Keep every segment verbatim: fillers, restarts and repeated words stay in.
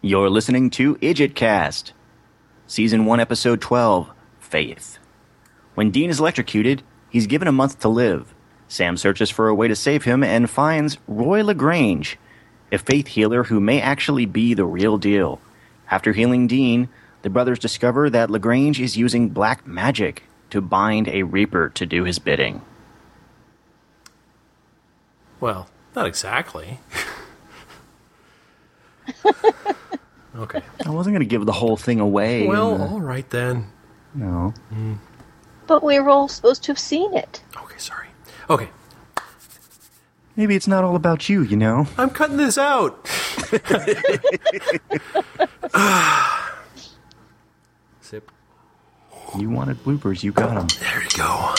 You're listening to IdjitCast, Season one, Episode twelve, Faith. When Dean is electrocuted, he's given a month to live. Sam searches for a way to save him and finds Roy LaGrange, a faith healer who may actually be the real deal. After healing Dean, the brothers discover that LaGrange is using black magic to bind a Reaper to do his bidding. Well, not exactly. Okay. I wasn't going to give the whole thing away. Well, the... all right then. No. Mm. But we were all supposed to have seen it. Okay, sorry. Okay. Maybe it's not all about you, you know? I'm cutting this out. Sip. You wanted bloopers, you got them. There you go.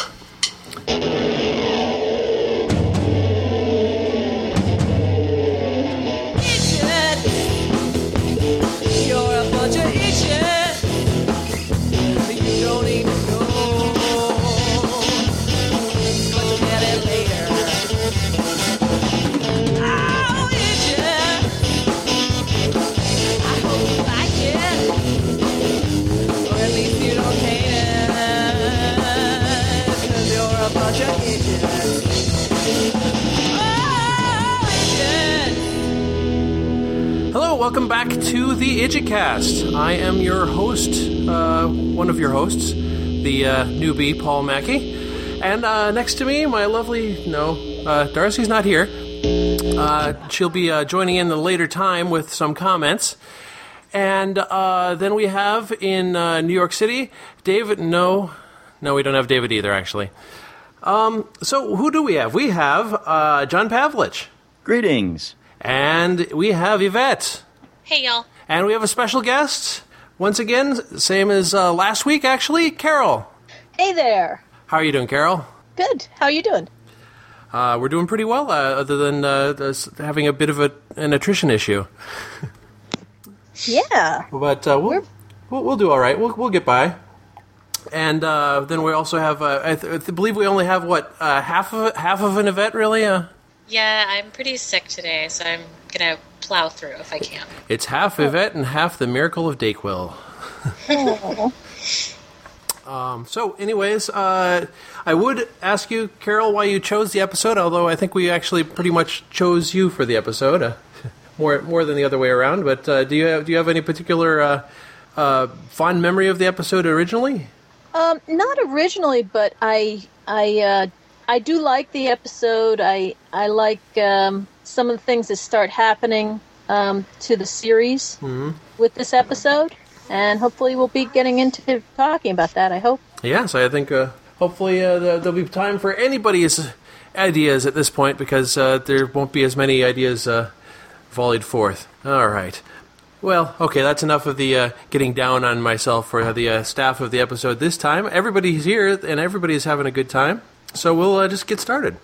Welcome back to the IdjitCast. I am your host, uh, one of your hosts, the uh, newbie, Paul Mackey. And uh, next to me, my lovely, no, uh, Darcy's not here. Uh, she'll be uh, joining in at a later time with some comments. And uh, then we have in uh, New York City, David, no, no, we don't have David either, actually. Um, so who do we have? We have uh, John Pavlich. Greetings. And we have Yvette. Hey, y'all. And we have a special guest, once again, same as uh, last week, actually, Carol. Hey there. How are you doing, Carol? Good. How are you doing? Uh, we're doing pretty well, uh, other than uh, having a bit of a, an attrition issue. Yeah. But uh, we'll, we'll we'll do all right. We'll we'll get by. And uh, then we also have, uh, I, th- I believe we only have, what, uh, half of half of an Yvette, really? Uh, yeah, I'm pretty sick today, so I'm going to plow through if I can. It's half Yvette and half the miracle of Dayquil. um, so, anyways, uh, I would ask you, Carol, why you chose the episode, although I think we actually pretty much chose you for the episode, uh, more more than the other way around. But uh, do you have, do you have any particular uh, uh, fond memory of the episode originally? Um, not originally, but I I uh, I do like the episode. I I like um, some of the things that start happening um, to the series mm-hmm. with this episode, and hopefully we'll be getting into talking about that, I hope. Yes, I think uh, hopefully uh, there'll be time for anybody's ideas at this point, because uh, there won't be as many ideas uh, volleyed forth. All right. Well, okay, that's enough of the uh, getting down on myself for the uh, staff of the episode this time. Everybody's here, and everybody's having a good time, so we'll uh, just get started.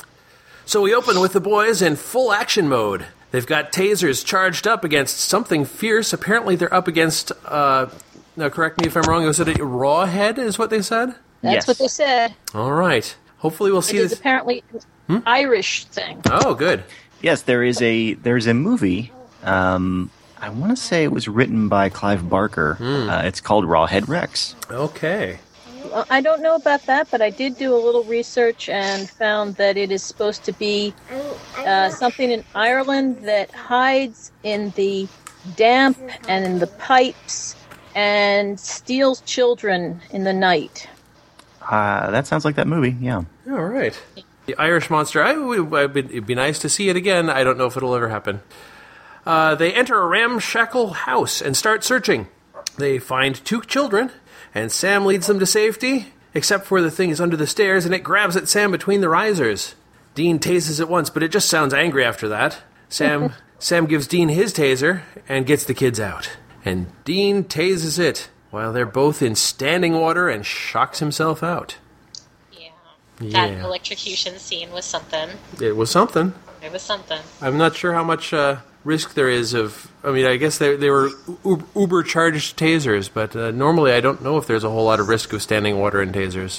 So we open with the boys in full action mode. They've got tasers charged up against something fierce. Apparently they're up against, uh, now correct me if I'm wrong, was it a Rawhead is what they said? That's yes. what they said. All right. Hopefully we'll see it is this. Apparently an hmm? Irish thing. Oh, good. Yes, there is a there's a movie, um, I want to say it was written by Clive Barker. Mm. Uh, it's called Rawhead Rex. Okay. Well, I don't know about that, but I did do a little research and found that it is supposed to be uh, something in Ireland that hides in the damp and in the pipes and steals children in the night. Uh, that sounds like that movie, yeah. All right. The Irish Monster, I would, it'd be nice to see it again. I don't know if it'll ever happen. Uh, they enter a ramshackle house and start searching. They find two children, and Sam leads them to safety, except for the thing is under the stairs, and it grabs at Sam between the risers. Dean tases it once, but it just sounds angry after that. Sam Sam gives Dean his taser and gets the kids out. And Dean tases it while they're both in standing water and shocks himself out. Yeah. Yeah. That electrocution scene was something. It was something. It was something. I'm not sure how much uh, risk there is of... I mean, I guess they, they were u- uber-charged tasers, but uh, normally I don't know if there's a whole lot of risk of standing water in tasers.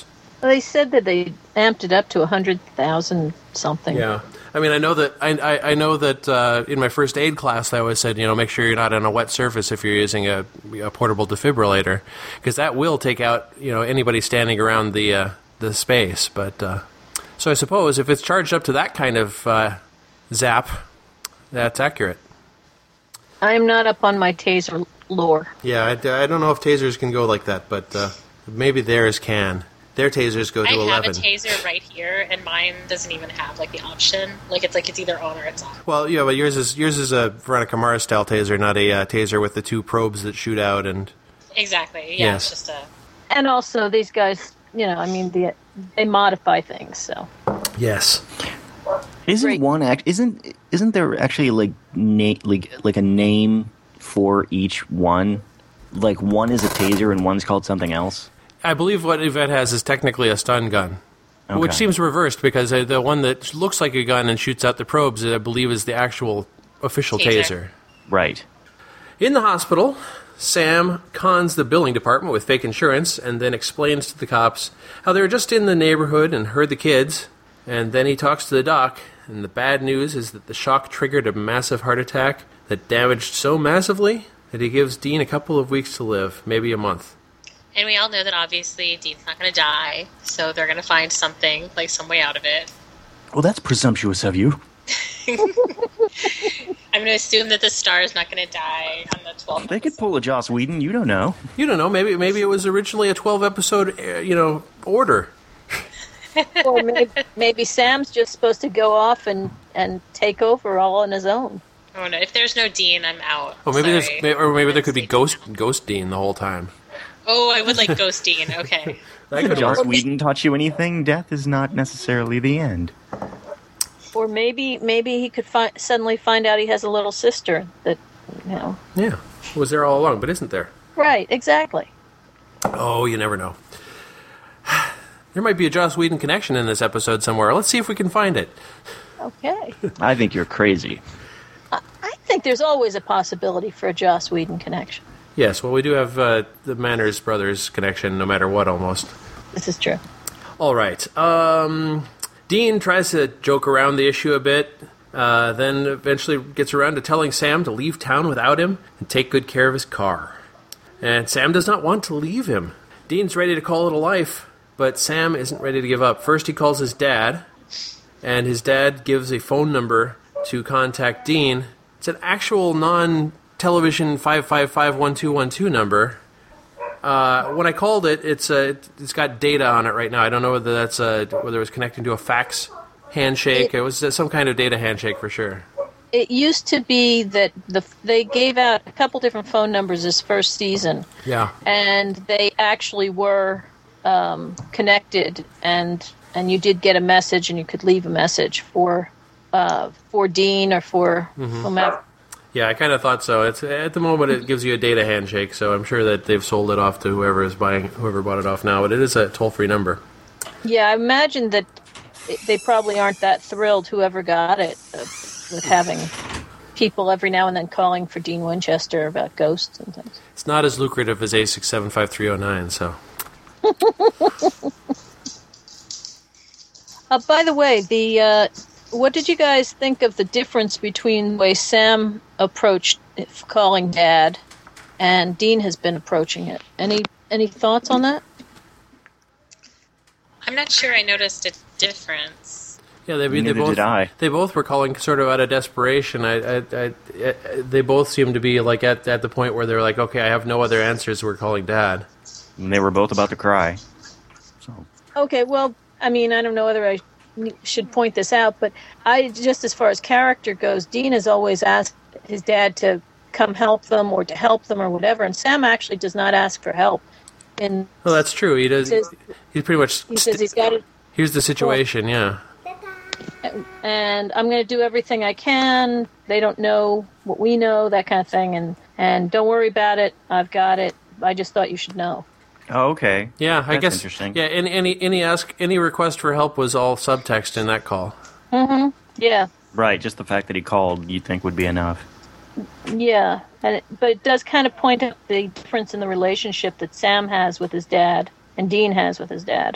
Well, they said that they amped it up to a hundred thousand something. Yeah. I mean, I know that I I, I know that uh, in my first aid class, I always said, you know, make sure you're not on a wet surface if you're using a, a portable defibrillator, because that will take out, you know, anybody standing around the uh, the space. But uh, so I suppose if it's charged up to that kind of uh, zap, that's accurate. I'm not up on my taser lore. Yeah, I, I don't know if tasers can go like that, but uh, maybe theirs can. Their tasers go to I have eleven. a taser right here, and mine doesn't even have like the option. Like it's like it's either on or it's off. Well, yeah, but yours is yours is a Veronica Mars style taser, not a uh, taser with the two probes that shoot out and. Exactly. Yeah, Yes. it's just a. And also, these guys, you know, I mean, the, they modify things, so. Yes. Isn't Great. one act? Isn't isn't there actually like na- like like a name for each one? Like one is a taser and one's called something else. I believe what Yvette has is technically a stun gun, Okay. which seems reversed because uh, the one that looks like a gun and shoots out the probes, I believe, is the actual official taser. Taser. Right. In the hospital, Sam cons the billing department with fake insurance and then explains to the cops how they were just in the neighborhood and heard the kids, and then he talks to the doc, and the bad news is that the shock triggered a massive heart attack that damaged so massively that he gives Dean a couple of weeks to live, maybe a month. And we all know that obviously Dean's not going to die, so they're going to find something, like some way out of it. Well, that's presumptuous of you. I'm going to assume that the star is not going to die on the twelfth. They could pull a Joss Whedon. You don't know. You don't know, maybe maybe it was originally a twelve episode, uh, you know, order. Or maybe, maybe Sam's just supposed to go off and, and take over all on his own. Oh no! If there's no Dean, I'm out. Oh, maybe Sorry. there's, may- or maybe there could be Honestly. Ghost Ghost Dean the whole time. Oh, I would like Ghost Dean. Okay. That If could Joss work. Whedon taught you anything, death is not necessarily the end. Or maybe maybe he could fi- suddenly find out he has a little sister that, you know. Yeah, was there all along, but isn't there? Right, exactly. Oh, you never know. There might be a Joss Whedon connection in this episode somewhere. Let's see if we can find it. Okay. I think you're crazy. I, I think there's always a possibility for a Joss Whedon connection. Yes, well, we do have uh, the Manners brothers connection no matter what, almost. This is true. All right. Um, Dean tries to joke around the issue a bit, uh, then eventually gets around to telling Sam to leave town without him and take good care of his car. And Sam does not want to leave him. Dean's ready to call it a life, but Sam isn't ready to give up. First, he calls his dad, and his dad gives a phone number to contact Dean. It's an actual non-television five five five one two one two number. Uh, when I called it, it's uh, it's got data on it right now. I don't know whether that's uh, whether it was connecting to a fax handshake. It, it was uh, some kind of data handshake for sure. It used to be that the they gave out a couple different phone numbers this first season, Yeah. and they actually were um, connected, and and you did get a message, and you could leave a message for uh, for Dean or for whomever. Yeah, I kind of thought so. It's at the moment it gives you a data handshake, so I'm sure that they've sold it off to whoever is buying, whoever bought it off now. But it is a toll-free number. Yeah, I imagine that they probably aren't that thrilled, whoever got it, uh, with having people every now and then calling for Dean Winchester about ghosts and things. It's not as lucrative as A six seven five three zero nine. So Uh, by the way, the uh, what did you guys think of the difference between the way Sam approached calling Dad and Dean has been approaching it? Any any thoughts on that? I'm not sure I noticed a difference. yeah, they, they Neither both did I. they both were calling sort of out of desperation. I, I, I, I, they both seem to be like at at the point where they're like, okay, I have no other answers. We're calling Dad. And they were both about to cry. So Okay, well, I mean, I don't know whether I should point this out, but I just as far as character goes, Dean has always asked his dad to come help them or to help them or whatever, and Sam actually does not ask for help. And Well, that's true. He does. He says- He's pretty much. he says he's got it, Here's the situation. Yeah. and I'm going to do everything I can. They don't know what we know, that kind of thing, and and don't worry about it. I've got it. I just thought you should know. Oh, okay. Yeah, I That's guess. interesting. Yeah, any any any ask any request for help was all subtext in that call. Yeah, Right, just the fact that he called, you'd think would be enough. yeah, and it, but it does kind of point out the difference in the relationship that Sam has with his dad and Dean has with his dad.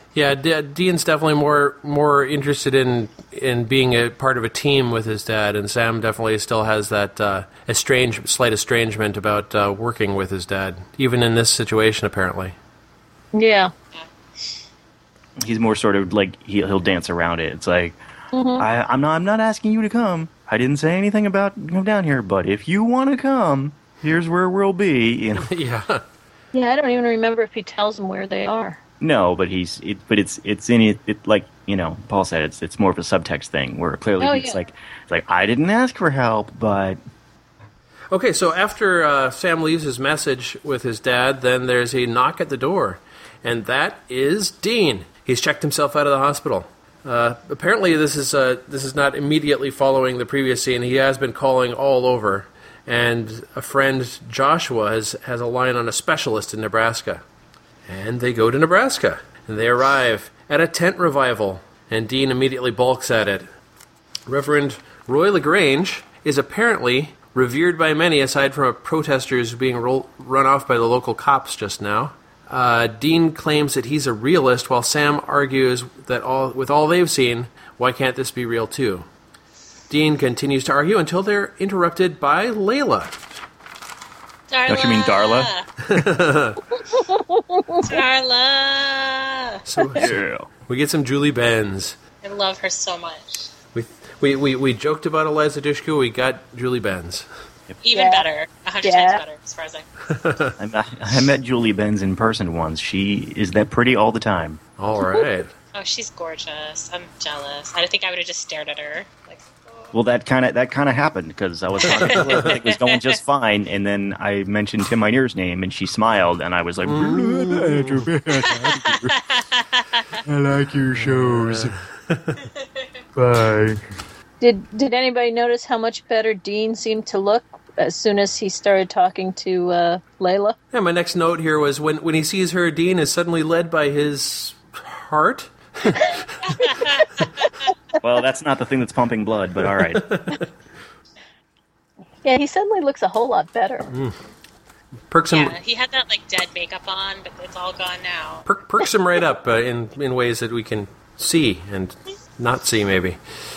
Yeah, D- Dean's definitely more more interested in in being a part of a team with his dad, and Sam definitely still has that uh, estranged, slight estrangement about uh, working with his dad, even in this situation, apparently. Yeah. He's more sort of like he, he'll dance around it. It's like mm-hmm. I, I'm not I'm not asking you to come. I didn't say anything about come down here, but if you want to come, here's where we'll be. You know? Yeah. Yeah, I don't even remember if he tells them where they are. No, but he's it, but it's it's in it, it like you know Paul said it's it's more of a subtext thing where clearly oh, it's yeah. like it's like I didn't ask for help, but okay. So after uh, Sam leaves his message with his dad, then there's a knock at the door, and that is Dean. He's checked himself out of the hospital. Uh, apparently, this is uh, this is not immediately following the previous scene. He has been calling all over, and a friend Joshua has has a line on a specialist in Nebraska. And they go to Nebraska, and they arrive at a tent revival, and Dean immediately balks at it. Reverend Roy LaGrange is apparently revered by many, aside from protesters being ro- run off by the local cops just now. Uh, Dean claims that he's a realist, while Sam argues that all, with all they've seen, why can't this be real too? Dean continues to argue until they're interrupted by Layla. Darla. Don't you mean Darla? Darla. So, Yeah. we get some Julie Benz. I love her so much. We we we, we joked about Eliza Dushku. We got Julie Benz. Even Yeah. better. A hundred Yeah. times better, as far as I I, I met Julie Benz in person once. She is that pretty all the time. All right. Oh, she's gorgeous. I'm jealous. I think I would have just stared at her. Like, oh. Well, that kind of that kind of happened because I was talking to her, it was going just fine, and then I mentioned Tim Minear's name, and she smiled, and I was like, "I like your shows." Bye. Did Did anybody notice how much better Dean seemed to look as soon as he started talking to uh, Layla? Yeah, my next note here was when, when he sees her, Dean is suddenly led by his heart. Well, that's not the thing that's pumping blood, but all right. Yeah, he suddenly looks a whole lot better. Mm. Perks him, Yeah, he had that like dead makeup on, but it's all gone now. per, perks him right up uh, in in ways that we can see and not see, maybe.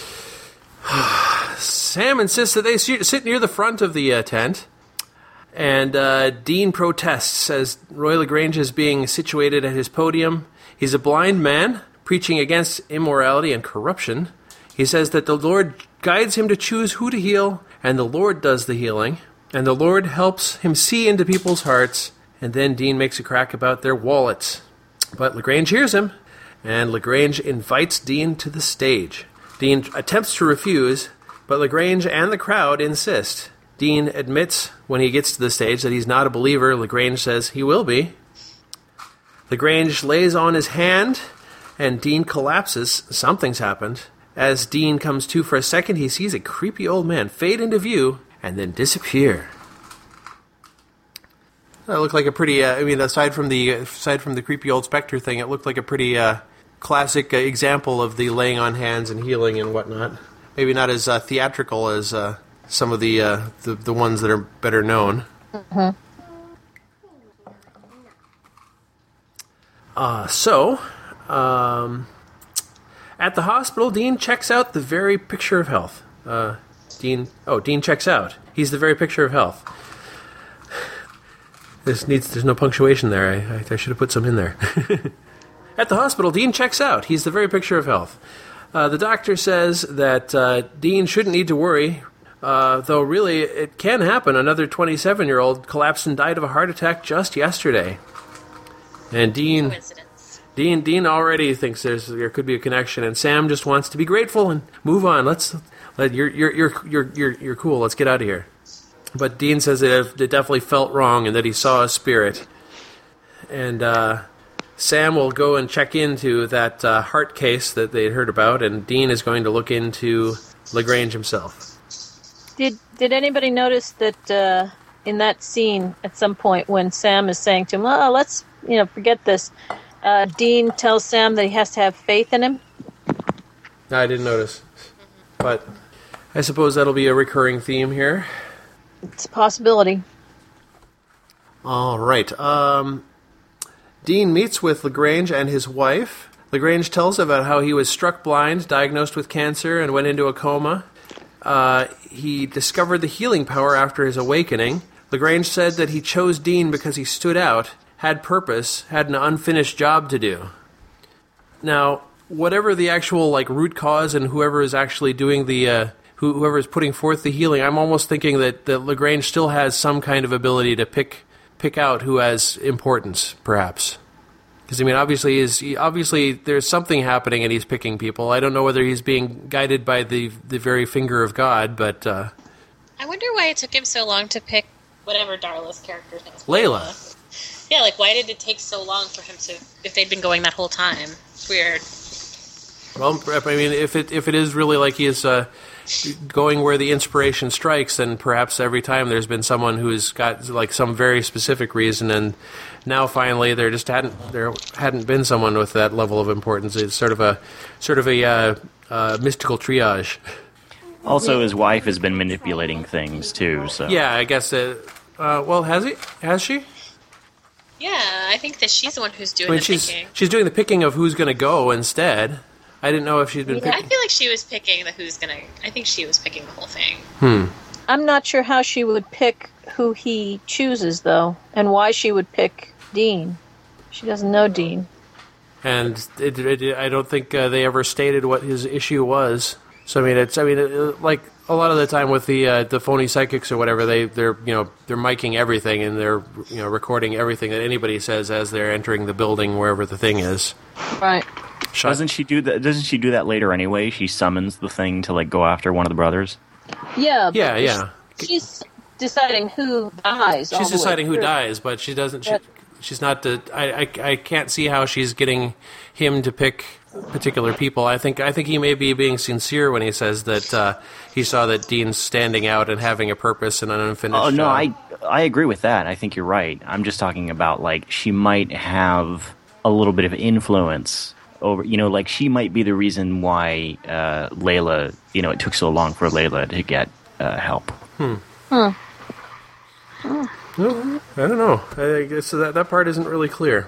Sam insists that they sit near the front of the uh, tent, and uh, Dean protests as Roy LaGrange is being situated at his podium. He's a blind man preaching against immorality and corruption. He says that the Lord guides him to choose who to heal, and the Lord does the healing, and the Lord helps him see into people's hearts, and then Dean makes a crack about their wallets. But LaGrange hears him, and LaGrange invites Dean to the stage. Dean attempts to refuse, but LaGrange and the crowd insist. Dean admits when he gets to the stage that he's not a believer. LaGrange says he will be. LaGrange lays on his hand, and Dean collapses. Something's happened. As Dean comes to for a second, he sees a creepy old man fade into view and then disappear. That looked like a pretty, uh, I mean, aside from the aside from the creepy old specter thing, it looked like a pretty uh, classic uh, example of the laying on hands and healing and whatnot. Maybe not as uh, theatrical as uh, some of the, uh, the the ones that are better known. Mm-hmm. Uh, so, um, at the hospital, Dean checks out the very picture of health. Uh, Dean, oh, Dean checks out. He's the very picture of health. This needs, there's no punctuation there. I, I, I should have put some in there. At the hospital, Dean checks out. He's the very picture of health. Uh, the doctor says that uh, Dean shouldn't need to worry, uh, though really it can happen. Another twenty-seven-year-old collapsed and died of a heart attack just yesterday. And Dean, Coincidence. Dean, Dean already thinks there's there could be a connection, and Sam just wants to be grateful and move on. Let's let you're you're you're you're you're you're cool. Let's get out of here. But Dean says that it definitely felt wrong and that he saw a spirit. And uh, Sam will go and check into that uh, heart case that they had heard about, and Dean is going to look into LaGrange himself. Did Did anybody notice that uh, in that scene at some point when Sam is saying to him, "Oh, let's you know forget this," uh, Dean tells Sam that he has to have faith in him? No, I didn't notice, but I suppose that'll be a recurring theme here. It's a possibility. All right. Um, Dean meets with LaGrange and his wife. LaGrange tells about how he was struck blind, diagnosed with cancer, and went into a coma. Uh, he discovered the healing power after his awakening. LaGrange said that he chose Dean because he stood out, had purpose, had an unfinished job to do. Now, whatever the actual like root cause and whoever is actually doing the, uh, who, whoever is putting forth the healing, I'm almost thinking that, that LaGrange still has some kind of ability to pick pick out who has importance, perhaps. Because I mean, obviously, is obviously there's something happening, and he's picking people. I don't know whether he's being guided by the the very finger of God, but uh, I wonder why it took him so long to pick whatever Darla's character's name is. Layla. Yeah, like why did it take so long for him to? If they'd been going that whole time, it's weird. Well, I mean, if it if it is really like he is uh, going where the inspiration strikes, then perhaps every time there's been someone who's got like some very specific reason, and now finally there just hadn't there hadn't been someone with that level of importance. It's sort of a sort of a uh, uh, mystical triage. Also, his wife has been manipulating things too. So yeah, I guess. Uh, uh, well, has he? Has she? Yeah, I think that she's the one who's doing I mean, the she's picking. she's doing the picking of who's going to go instead. I didn't know if she'd been Yeah. picking. I feel like she was picking the who's gonna. I think she was picking the whole thing. Hmm. I'm not sure how she would pick who he chooses, though, and why she would pick Dean. She doesn't know Dean. And it, it, I don't think uh, they ever stated what his issue was. So I mean, it's I mean, it, like a lot of the time with the uh, the phony psychics or whatever, they they're you know they're miking everything and they're you know recording everything that anybody says as they're entering the building wherever the thing is. Right. Shut. doesn't she do that? Doesn't she do that later anyway? She summons the thing to like go after one of the brothers. Yeah. but Yeah, yeah. She's deciding who dies. all She's the way deciding who through. dies, but she doesn't. She, But- she's not the. I, I I can't see how she's getting him to pick particular people. I think I think he may be being sincere when he says that uh, he saw that Dean's standing out and having a purpose and an unfinished Oh no, job. I I agree with that. I think you're right. I'm just talking about like she might have a little bit of influence over. You know, like she might be the reason why uh, Layla. You know, it took so long for Layla to get uh, help. No, I don't know. I guess that that part isn't really clear.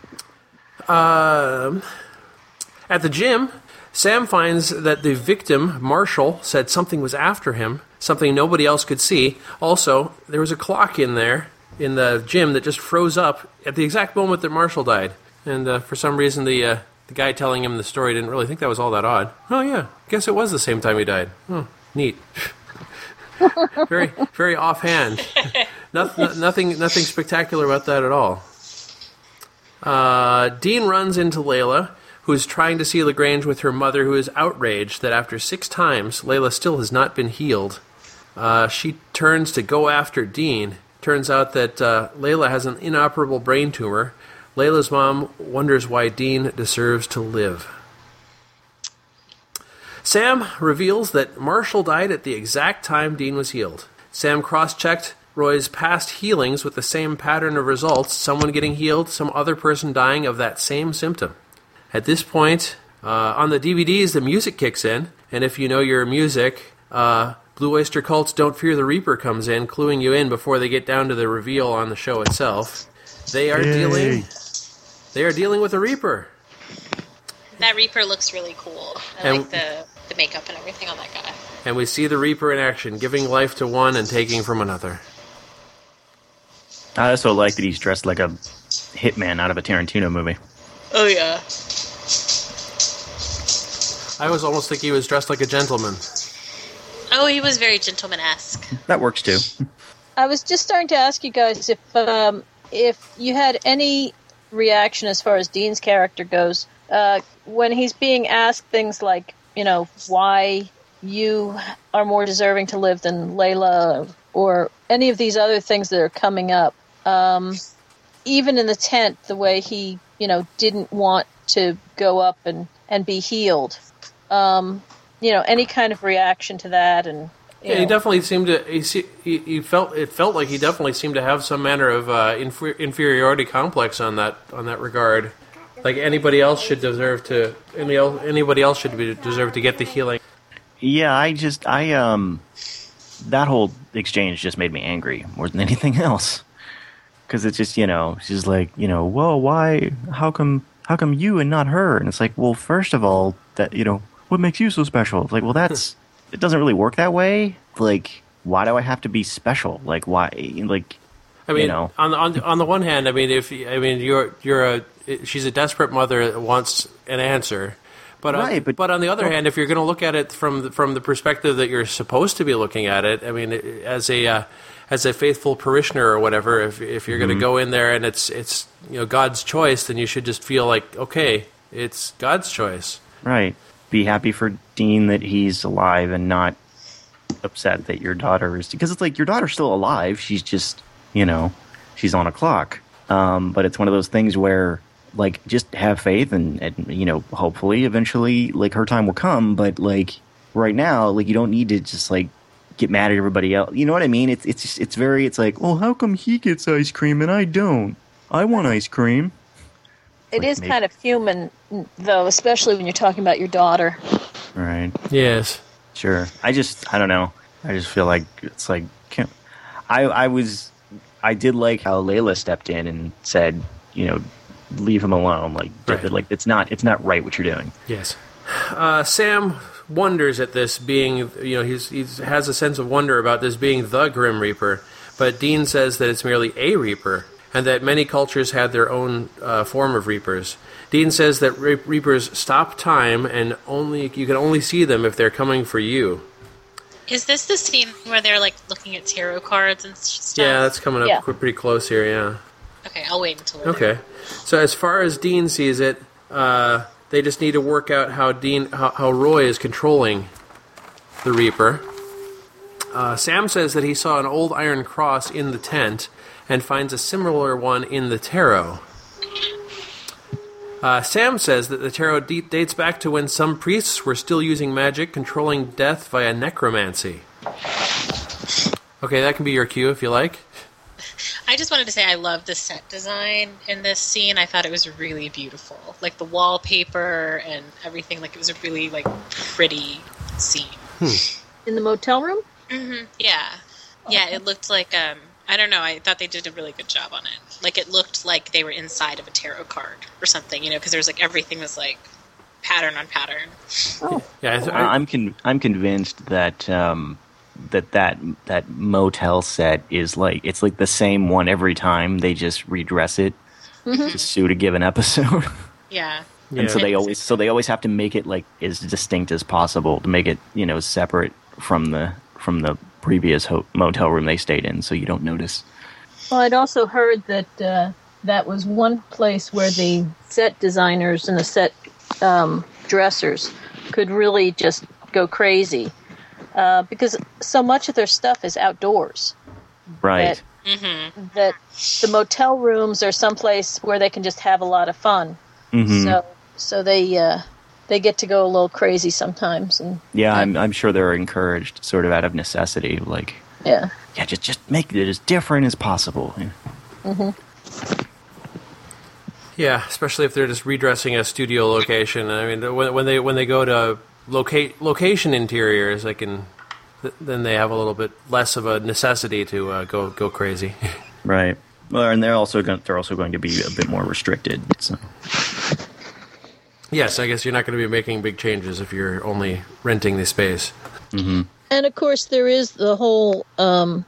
Um, at the gym, Sam finds that the victim, Marshall, said something was after him, something nobody else could see. Also, there was a clock in there in the gym that just froze up at the exact moment that Marshall died. And uh, for some reason, the uh, the guy telling him the story didn't really think that was all that odd. Oh yeah, guess it was the same time he died. Oh, neat. very, very offhand. nothing, nothing, nothing spectacular about that at all. Uh, Dean runs into Layla, who is trying to see LaGrange with her mother, who is outraged that after six times, Layla still has not been healed. Uh, she turns to go after Dean. Turns out that uh, Layla has an inoperable brain tumor. Layla's mom wonders why Dean deserves to live. Sam reveals that Marshall died at the exact time Dean was healed. Sam cross-checked Roy's past healings with the same pattern of results, someone getting healed, some other person dying of that same symptom. At this point, uh, on the D V Ds, the music kicks in, and if you know your music, uh, Blue Oyster Cult's Don't Fear the Reaper comes in, cluing you in before they get down to the reveal on the show itself. They are Yay. dealing They are dealing with a Reaper. That Reaper looks really cool. I And- like the the makeup and everything on that guy. And we see the Reaper in action, giving life to one and taking from another. I also like that he's dressed like a hitman out of a Tarantino movie. Oh yeah. I was almost think he was dressed like a gentleman. Oh, he was very gentleman-esque. That works too. I was just starting to ask you guys if um, if you had any reaction as far as Dean's character goes uh, when he's being asked things like, you know, why you are more deserving to live than Layla, or any of these other things that are coming up. Um, even in the tent, the way he, you know, didn't want to go up and, and be healed. Um, you know, any kind of reaction to that, and you Yeah, he know. definitely seemed to. He, se- he, he felt it felt like he definitely seemed to have some manner of uh, infer- inferiority complex on that on that regard. Like anybody else should deserve to. Any el- anybody else should be deserve to get the healing. Yeah, I just I um that whole exchange just made me angry more than anything else. Because it's just, you know, she's like, you know, whoa, why, how come how come you and not her? And it's like, well, first of all, that, you know, what makes you so special? It's like, well, that's, it doesn't really work that way. Like, why do I have to be special? Like, why, like, I mean, you know. on, on, on the one hand, I mean, if, I mean, you're, you're a, she's a desperate mother that wants an answer. But, right, on, but, but on the other well, hand, if you're going to look at it from the, from the perspective that you're supposed to be looking at it, I mean, as a uh, as a faithful parishioner or whatever, if if you're mm-hmm. going to go in there and it's it's you know God's choice, then you should just feel like, okay, it's God's choice. Right. Be happy for Dean that he's alive and not upset that your daughter is, because it's like your daughter's still alive. She's just, you know, she's on a clock. Um, but it's one of those things where, like, just have faith and, and, you know, hopefully eventually, like, her time will come. But, like, right now, like, you don't need to just, like, get mad at everybody else. You know what I mean? It's it's it's very, it's like, well, how come he gets ice cream and I don't? I want ice cream. It like, is maybe. kind of human, though, especially when you're talking about your daughter. Right. Yes. Sure. I just, I don't know. I just feel like it's like, can't, I, I was, I did like how Layla stepped in and said, you know, leave him alone. Like, right. like it's not, it's not right what you're doing. Yes. Uh, Sam wonders at this being, you know, he's he has a sense of wonder about this being the Grim Reaper, but Dean says that it's merely a Reaper, and that many cultures had their own uh, form of Reapers. Dean says that re- Reapers stop time, and only you can only see them if they're coming for you. Is this the scene where they're like looking at tarot cards and stuff? Yeah, that's coming up Yeah. pretty close here. Yeah. Okay, I'll wait until we're Okay. there. So as far as Dean sees it, uh, they just need to work out how Dean, how, how Roy is controlling the Reaper. Uh, Sam says that he saw an old iron cross in the tent and finds a similar one in the tarot. Uh, Sam says that the tarot de- dates back to when some priests were still using magic, controlling death via necromancy. Okay, that can be your cue if you like. I just wanted to say I love the set design in this scene. I thought it was really beautiful. Like the wallpaper and everything. Like it was a really like pretty scene. Hmm. In the motel room? Mm-hmm. Yeah. Yeah, it looked like, um, I don't know, I thought they did a really good job on it. Like it looked like they were inside of a tarot card or something, you know, because there's like everything was like pattern on pattern. Oh. Yeah, I th- I, I, I'm con- I'm convinced that um, that that that motel set is like, it's like the same one every time. They just redress it Mm-hmm. to suit a given episode. Yeah. yeah. And so they always so they always have to make it like as distinct as possible to make it, you know, separate from the from the previous ho- motel room they stayed in, so you don't notice. Well, I'd also heard that uh, that was one place where the set designers and the set um, dressers could really just go crazy uh, because so much of their stuff is outdoors. Right. That, Mm-hmm. that the motel rooms are someplace where they can just have a lot of fun. Mhm. So, so they uh, they get to go a little crazy sometimes, and Yeah, I'm I'm sure they're encouraged sort of out of necessity, like yeah. yeah, just just make it as different as possible. Yeah. Mm-hmm. Yeah, especially if they're just redressing a studio location. I mean, when, when they when they go to locate location interiors, they can th- then they have a little bit less of a necessity to uh, go go crazy. Right. Well, and they're also going they're also going to be a bit more restricted. So. Yes, I guess you're not going to be making big changes if you're only renting the space. Mm-hmm. And of course, there is the whole um,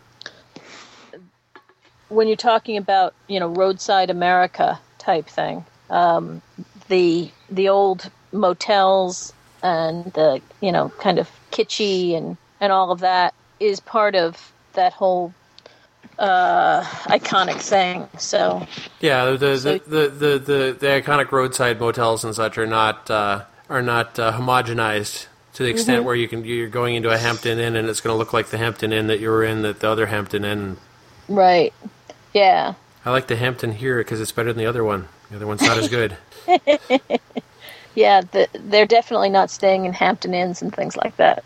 when you're talking about you know roadside America type thing, um, the the old motels and the you know kind of kitschy and, and all of that is part of that whole uh, iconic thing. So Yeah, the the, So- the, the, the, the iconic roadside motels and such are not uh, are not uh, homogenized to the extent Mm-hmm. where you can you're going into a Hampton Inn and it's going to look like the Hampton Inn that you were in at the other Hampton Inn. right, yeah. I like the Hampton here because it's better than the other one. The other one's not as good. Yeah, the, they're definitely not staying in Hampton Inns and things like that.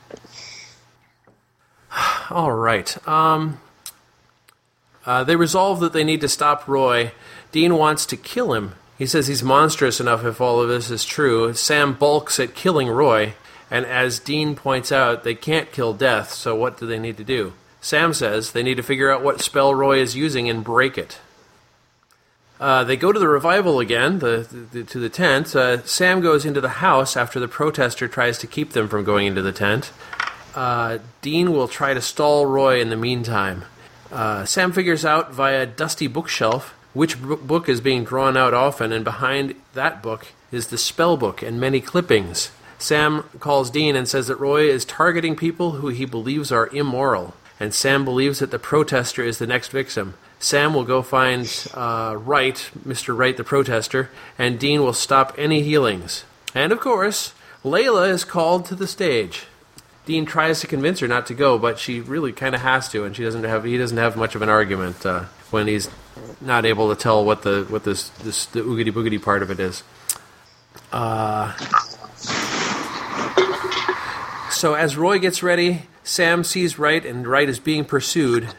All right. Um, uh, they resolve that they need to stop Roy. Dean wants to kill him. He says he's monstrous enough if all of this is true. Sam balks at killing Roy, and as Dean points out, they can't kill Death, so what do they need to do? Sam says they need to figure out what spell Roy is using and break it. Uh, they go to the revival again, the, the to the tent. Uh, Sam goes into the house after the protester tries to keep them from going into the tent. Uh, Dean will try to stall Roy in the meantime. Uh, Sam figures out via a dusty bookshelf which b- book is being drawn out often, and behind that book is the spell book and many clippings. Sam calls Dean and says that Roy is targeting people who he believes are immoral, and Sam believes that the protester is the next victim. Sam will go find uh, Wright, Mister Wright the protester, and Dean will stop any healings. And of course, Layla is called to the stage. Dean tries to convince her not to go, but she really kind of has to, and she doesn't have. He doesn't have much of an argument uh, when he's not able to tell what the what this, this the oogity boogity part of it is. Uh, so as Roy gets ready, Sam sees Wright, and Wright is being pursued.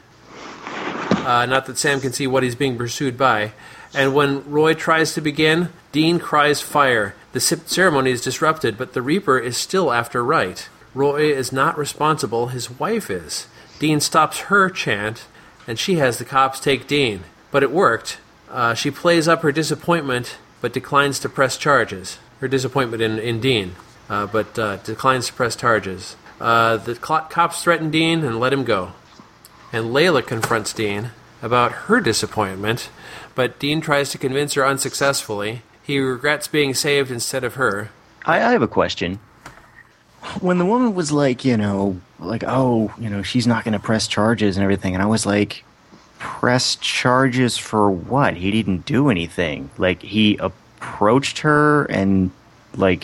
Uh, not that Sam can see what he's being pursued by. And when Roy tries to begin, Dean cries fire. The ceremony is disrupted, but the Reaper is still after Wright. Roy is not responsible, his wife is. Dean stops her chant, and she has the cops take Dean. But it worked. Uh, she plays up her disappointment, but declines to press charges. Her disappointment in, in Dean, uh, but uh, declines to press charges. Uh, the cl- cops threaten Dean and let him go. And Layla confronts Dean about her disappointment, but Dean tries to convince her unsuccessfully. He regrets being saved instead of her. I, I have a question. When the woman was like, you know, like, oh, you know, she's not going to press charges and everything, and I was like, press charges for what? He didn't do anything. Like, he approached her and, like,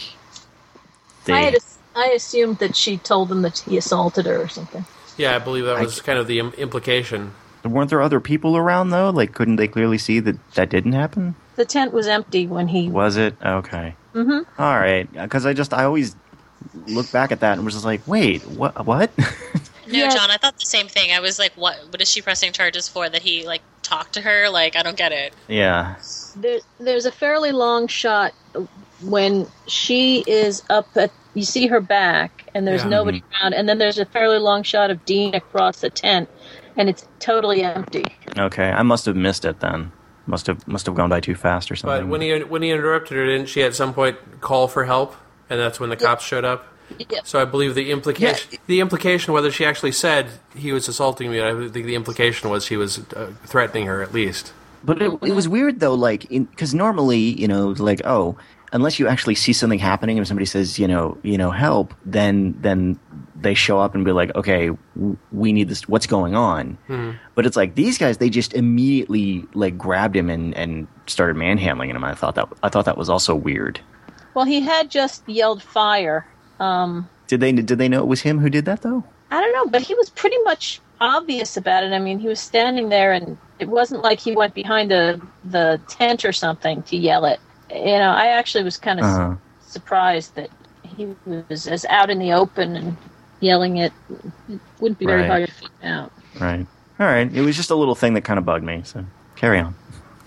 they... I, had a, I assumed that she told him that he assaulted her or something. Yeah, I believe that was I, kind of the im- implication. Weren't there other people around, though? Like, couldn't they clearly see that that didn't happen? The tent was empty when he... Was it? Okay. Mm-hmm. All right. Because I just, I always look back at that and was just like, wait, what? What? No, yeah. John, I thought the same thing. I was like, what What is she pressing charges for? That he, like, talked to her? Like, I don't get it. Yeah. There, there's a fairly long shot when she is up at... You see her back, and there's yeah. nobody Mm-hmm. around, and then there's a fairly long shot of Dean across the tent, and it's totally empty. Okay, I must have missed it then. Must have must have gone by too fast or something. But when he when he interrupted her, didn't she at some point call for help? And that's when the yeah. cops showed up? Yeah. So I believe the implication, yeah. the implication, whether she actually said he was assaulting me, I think the implication was he was uh, threatening her at least. But it, it was weird though, like, because normally, you know, like, oh, unless you actually see something happening and somebody says, you know, you know, help, then then they show up and be like, okay, w- we need this. What's going on? Mm-hmm. But it's like these guys, they just immediately like grabbed him and, and started manhandling him. I thought that I thought that was also weird. Well, he had just yelled fire. Um, did they did they know it was him who did that though? I don't know, but he was pretty much obvious about it. I mean, he was standing there, and it wasn't like he went behind the the tent or something to yell it. You know, I actually was kind of uh-huh. su- surprised that he was as out in the open and yelling it. It wouldn't be very right. hard to figure out. Right. All right. It was just a little thing that kind of bugged me. So carry on.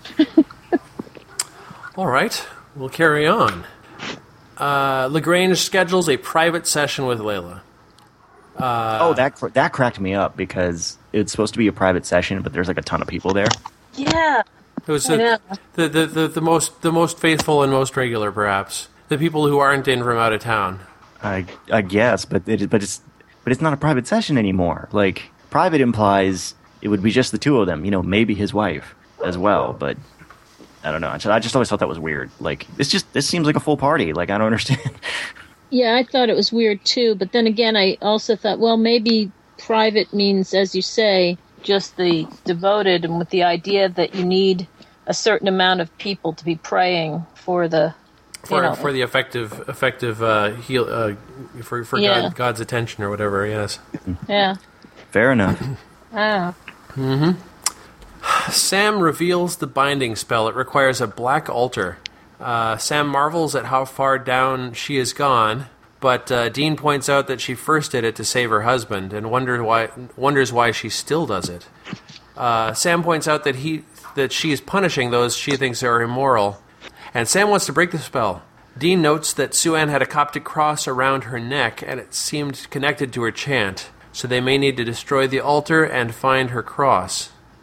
All right. We'll carry on. Uh, LaGrange schedules a private session with Layla. Uh, oh, that that cracked me up because it's supposed to be a private session, but there's like a ton of people there. Yeah. It was the, the, the, the, the most the most faithful and most regular, perhaps. The people who aren't in from out of town. I I guess, but it, but it's but it's not a private session anymore. Like private implies it would be just the two of them. You know, maybe his wife as well. But I don't know. I just, I just always thought that was weird. Like this just this seems like a full party. Like I don't understand. Yeah, I thought it was weird too. But then again, I also thought, well, maybe private means, as you say, just the devoted, and with the idea that you need a certain amount of people to be praying for the for you know, for the effective effective uh, heal uh, for for yeah. God, God's attention or whatever. Yes. Yeah. Fair enough. Ah. Mm-hmm. Sam reveals the binding spell. It requires a black altar. Uh, Sam marvels at how far down she has gone, but uh, Dean points out that she first did it to save her husband, and wonders why wonders why she still does it. Uh, Sam points out that he that she is punishing those she thinks are immoral, and Sam wants to break the spell. Dean notes that Sue-Ann had a Coptic cross around her neck, and it seemed connected to her chant, so they may need to destroy the altar and find her cross.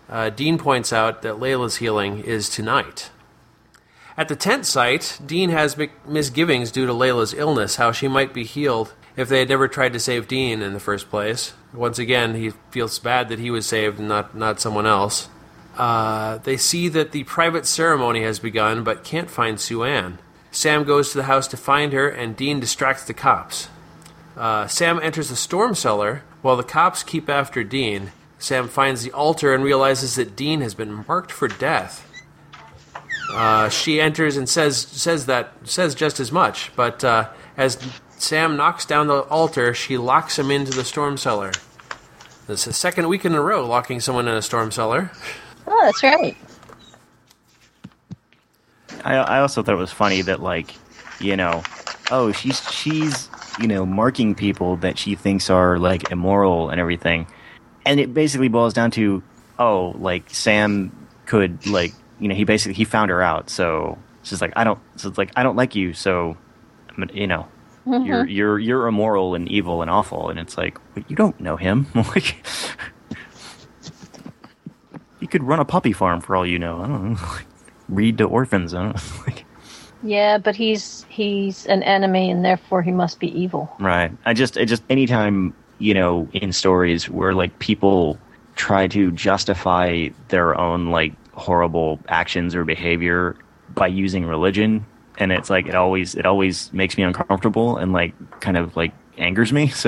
uh, Dean points out that Layla's healing is tonight. At the tent site, Dean has misgivings due to Layla's illness, how she might be healed if they had never tried to save Dean in the first place. Once again, he feels bad that he was saved and not, not someone else. Uh, they see that the private ceremony has begun, but can't find Sue Ann. Sam goes to the house to find her, and Dean distracts the cops. Uh, Sam enters the storm cellar, while the cops keep after Dean. Sam finds the altar and realizes that Dean has been marked for death. Uh, she enters and says says that says just as much, but uh, as Sam knocks down the altar, she locks him into the storm cellar. This is the second week in a row locking someone in a storm cellar. Oh, that's right. I, I also thought it was funny that, like, you know, oh, she's she's you know marking people that she thinks are like immoral and everything, and it basically boils down to, oh, like Sam could like you know he basically he found her out, so she's like I don't so it's like I don't like you, so you know mm-hmm. you're you're you're immoral and evil and awful, and it's like but you don't know him, like. He could run a puppy farm for all you know. I don't know. Read to orphans. I don't know. Like, yeah, but he's he's an enemy, and therefore he must be evil. Right. I just, I just anytime you know in stories where like people try to justify their own like horrible actions or behavior by using religion, and it's like it always it always makes me uncomfortable and like kind of like angers me. So.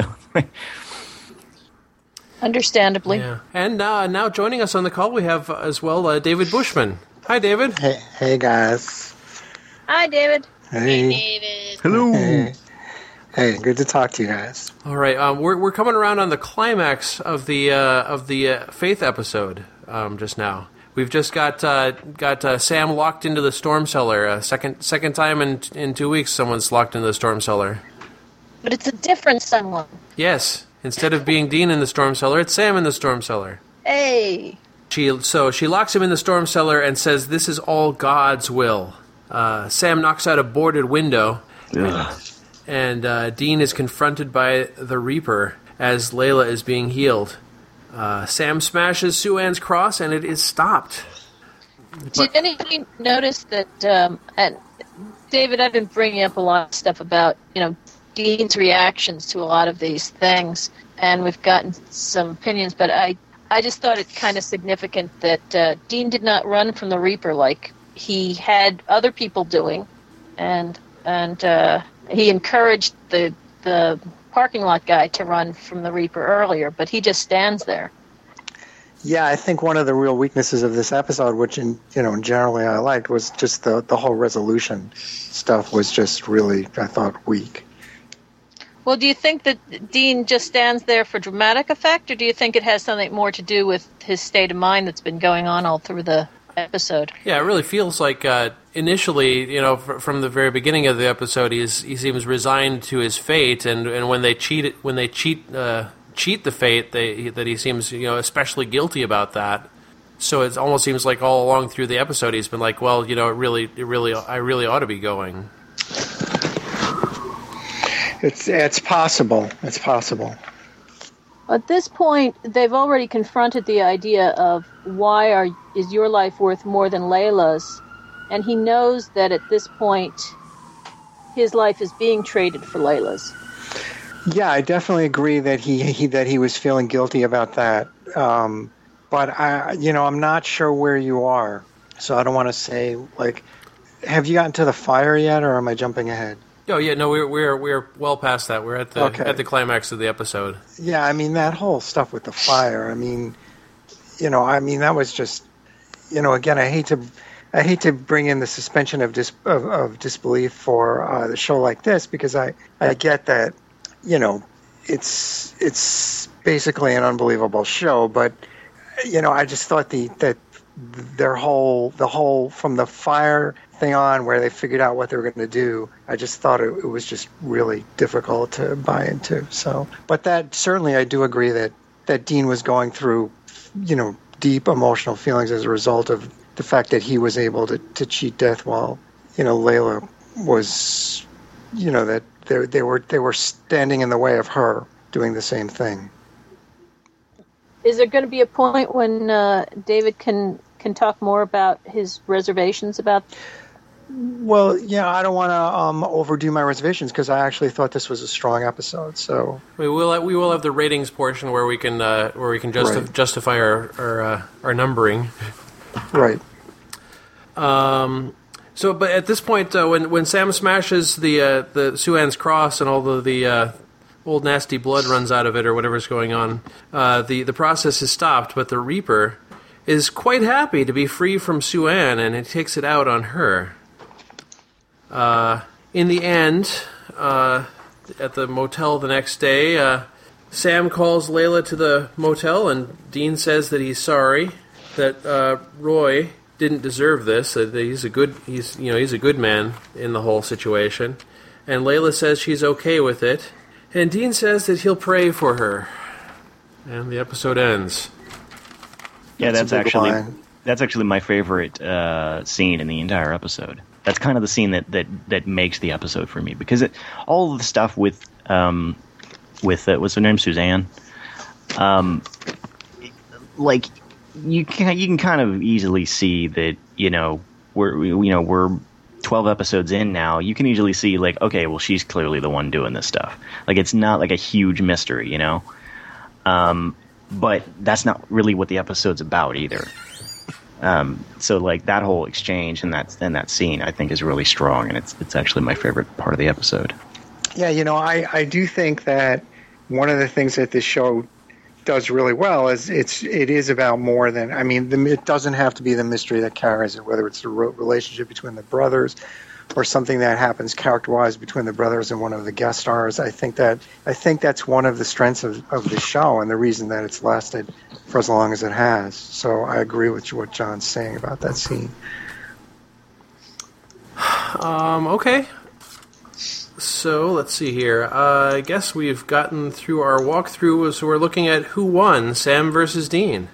Understandably. Yeah. And uh, now joining us on the call, we have uh, as well uh, David Bushman. Hi, David. Hey, hey guys. Hi, David. Hey. Hey, David. Hello. Hey. Hey, good to talk to you guys. All right, um, we're we're coming around on the climax of the uh, of the uh, Faith episode um, just now. We've just got uh, got uh, Sam locked into the storm cellar. Uh, second second time in in two weeks, someone's locked into the storm cellar. But it's a different someone. Yes. Instead of being Dean in the storm cellar, it's Sam in the storm cellar. Hey. She so she locks him in the storm cellar and says, "This is all God's will." Uh, Sam knocks out a boarded window, Ugh. and uh, Dean is confronted by the Reaper as Layla is being healed. Uh, Sam smashes Sue Ann's cross, and it is stopped. Did anybody notice that? Um, and David, I've been bringing up a lot of stuff about you know. Dean's reactions to a lot of these things, and we've gotten some opinions, but I, I just thought it kind of significant that uh, Dean did not run from the Reaper like he had other people doing, and and uh, he encouraged the the parking lot guy to run from the Reaper earlier, but he just stands there. Yeah, I think one of the real weaknesses of this episode, which in you know generally I liked, was just the the whole resolution stuff was just really, I thought, weak. Well, do you think that Dean just stands there for dramatic effect, or do you think it has something more to do with his state of mind that's been going on all through the episode? Yeah, it really feels like uh, initially, you know, fr- from the very beginning of the episode, he's he seems resigned to his fate, and, and when they cheat it, when they cheat uh, cheat the fate, they that he seems you know especially guilty about that. So it almost seems like all along through the episode, he's been like, well, you know, it really, it really, I really ought to be going. It's it's possible. It's possible. At this point, they've already confronted the idea of why are is your life worth more than Layla's, and he knows that at this point, his life is being traded for Layla's. Yeah, I definitely agree that he, he that he was feeling guilty about that. Um, but I, you know, I'm not sure where you are, so I don't want to say like, have you gotten to the fire yet, or am I jumping ahead? Oh yeah, no, we're we're we're well past that. We're at the Okay. at the climax of the episode. Yeah, I mean that whole stuff with the fire. I mean, you know, I mean that was just, you know, again, I hate to, I hate to bring in the suspension of dis of, of disbelief for uh, the show like this because I I get that, you know, it's it's basically an unbelievable show, but you know, I just thought the that their whole the whole from the fire thing on where they figured out what they were going to do, I just thought it, it was just really difficult to buy into. So, but that certainly I do agree that that Dean was going through, you know, deep emotional feelings as a result of the fact that he was able to, to cheat death while, you know, Layla was, you know, that they they were they were standing in the way of her doing the same thing. is there going to be a point when uh, David can can talk more about his reservations about? Well, yeah, I don't want to um, overdo my reservations because I actually thought this was a strong episode. So we will we will have the ratings portion where we can uh, where we can justi- right. justify our our, uh, our numbering. Right. Um. So, but at this point, uh, when when Sam smashes the uh, the Sue-Ann's cross and all the the uh, old nasty blood runs out of it or whatever's going on, uh, the the process is stopped. But the Reaper is quite happy to be free from Sue-Ann, and it takes it out on her. Uh, in the end, uh, at the motel the next day, uh, Sam calls Layla to the motel, and Dean says that he's sorry that uh, Roy didn't deserve this. That he's a good, he's you know, he's a good man in the whole situation. And Layla says she's okay with it, and Dean says that he'll pray for her. And the episode ends. Yeah, that's, that's actually line. that's actually my favorite uh, scene in the entire episode. That's kind of the scene that, that, that makes the episode for me, because it, all of the stuff with um with uh, what's her name, Suzanne, um, like you can you can kind of easily see that you know we're you know we're twelve episodes in now. You can easily see like, okay, well, she's clearly the one doing this stuff. Like, it's not like a huge mystery, you know. Um, but that's not really what the episode's about either. Um, so like that whole exchange and that and that scene, I think, is really strong, and it's it's actually my favorite part of the episode. Yeah, you know, I, I do think that one of the things that this show does really well is it's it is about more than, I mean, the, it doesn't have to be the mystery that carries it, whether it's the re- relationship between the brothers or something that happens character-wise between the brothers and one of the guest stars. I think that I think that's one of the strengths of, of the show and the reason that it's lasted for as long as it has. So I agree with what John's saying about that scene. Um, okay. So let's see here. Uh, I guess we've gotten through our walkthrough, so we're looking at who won, Sam versus Dean.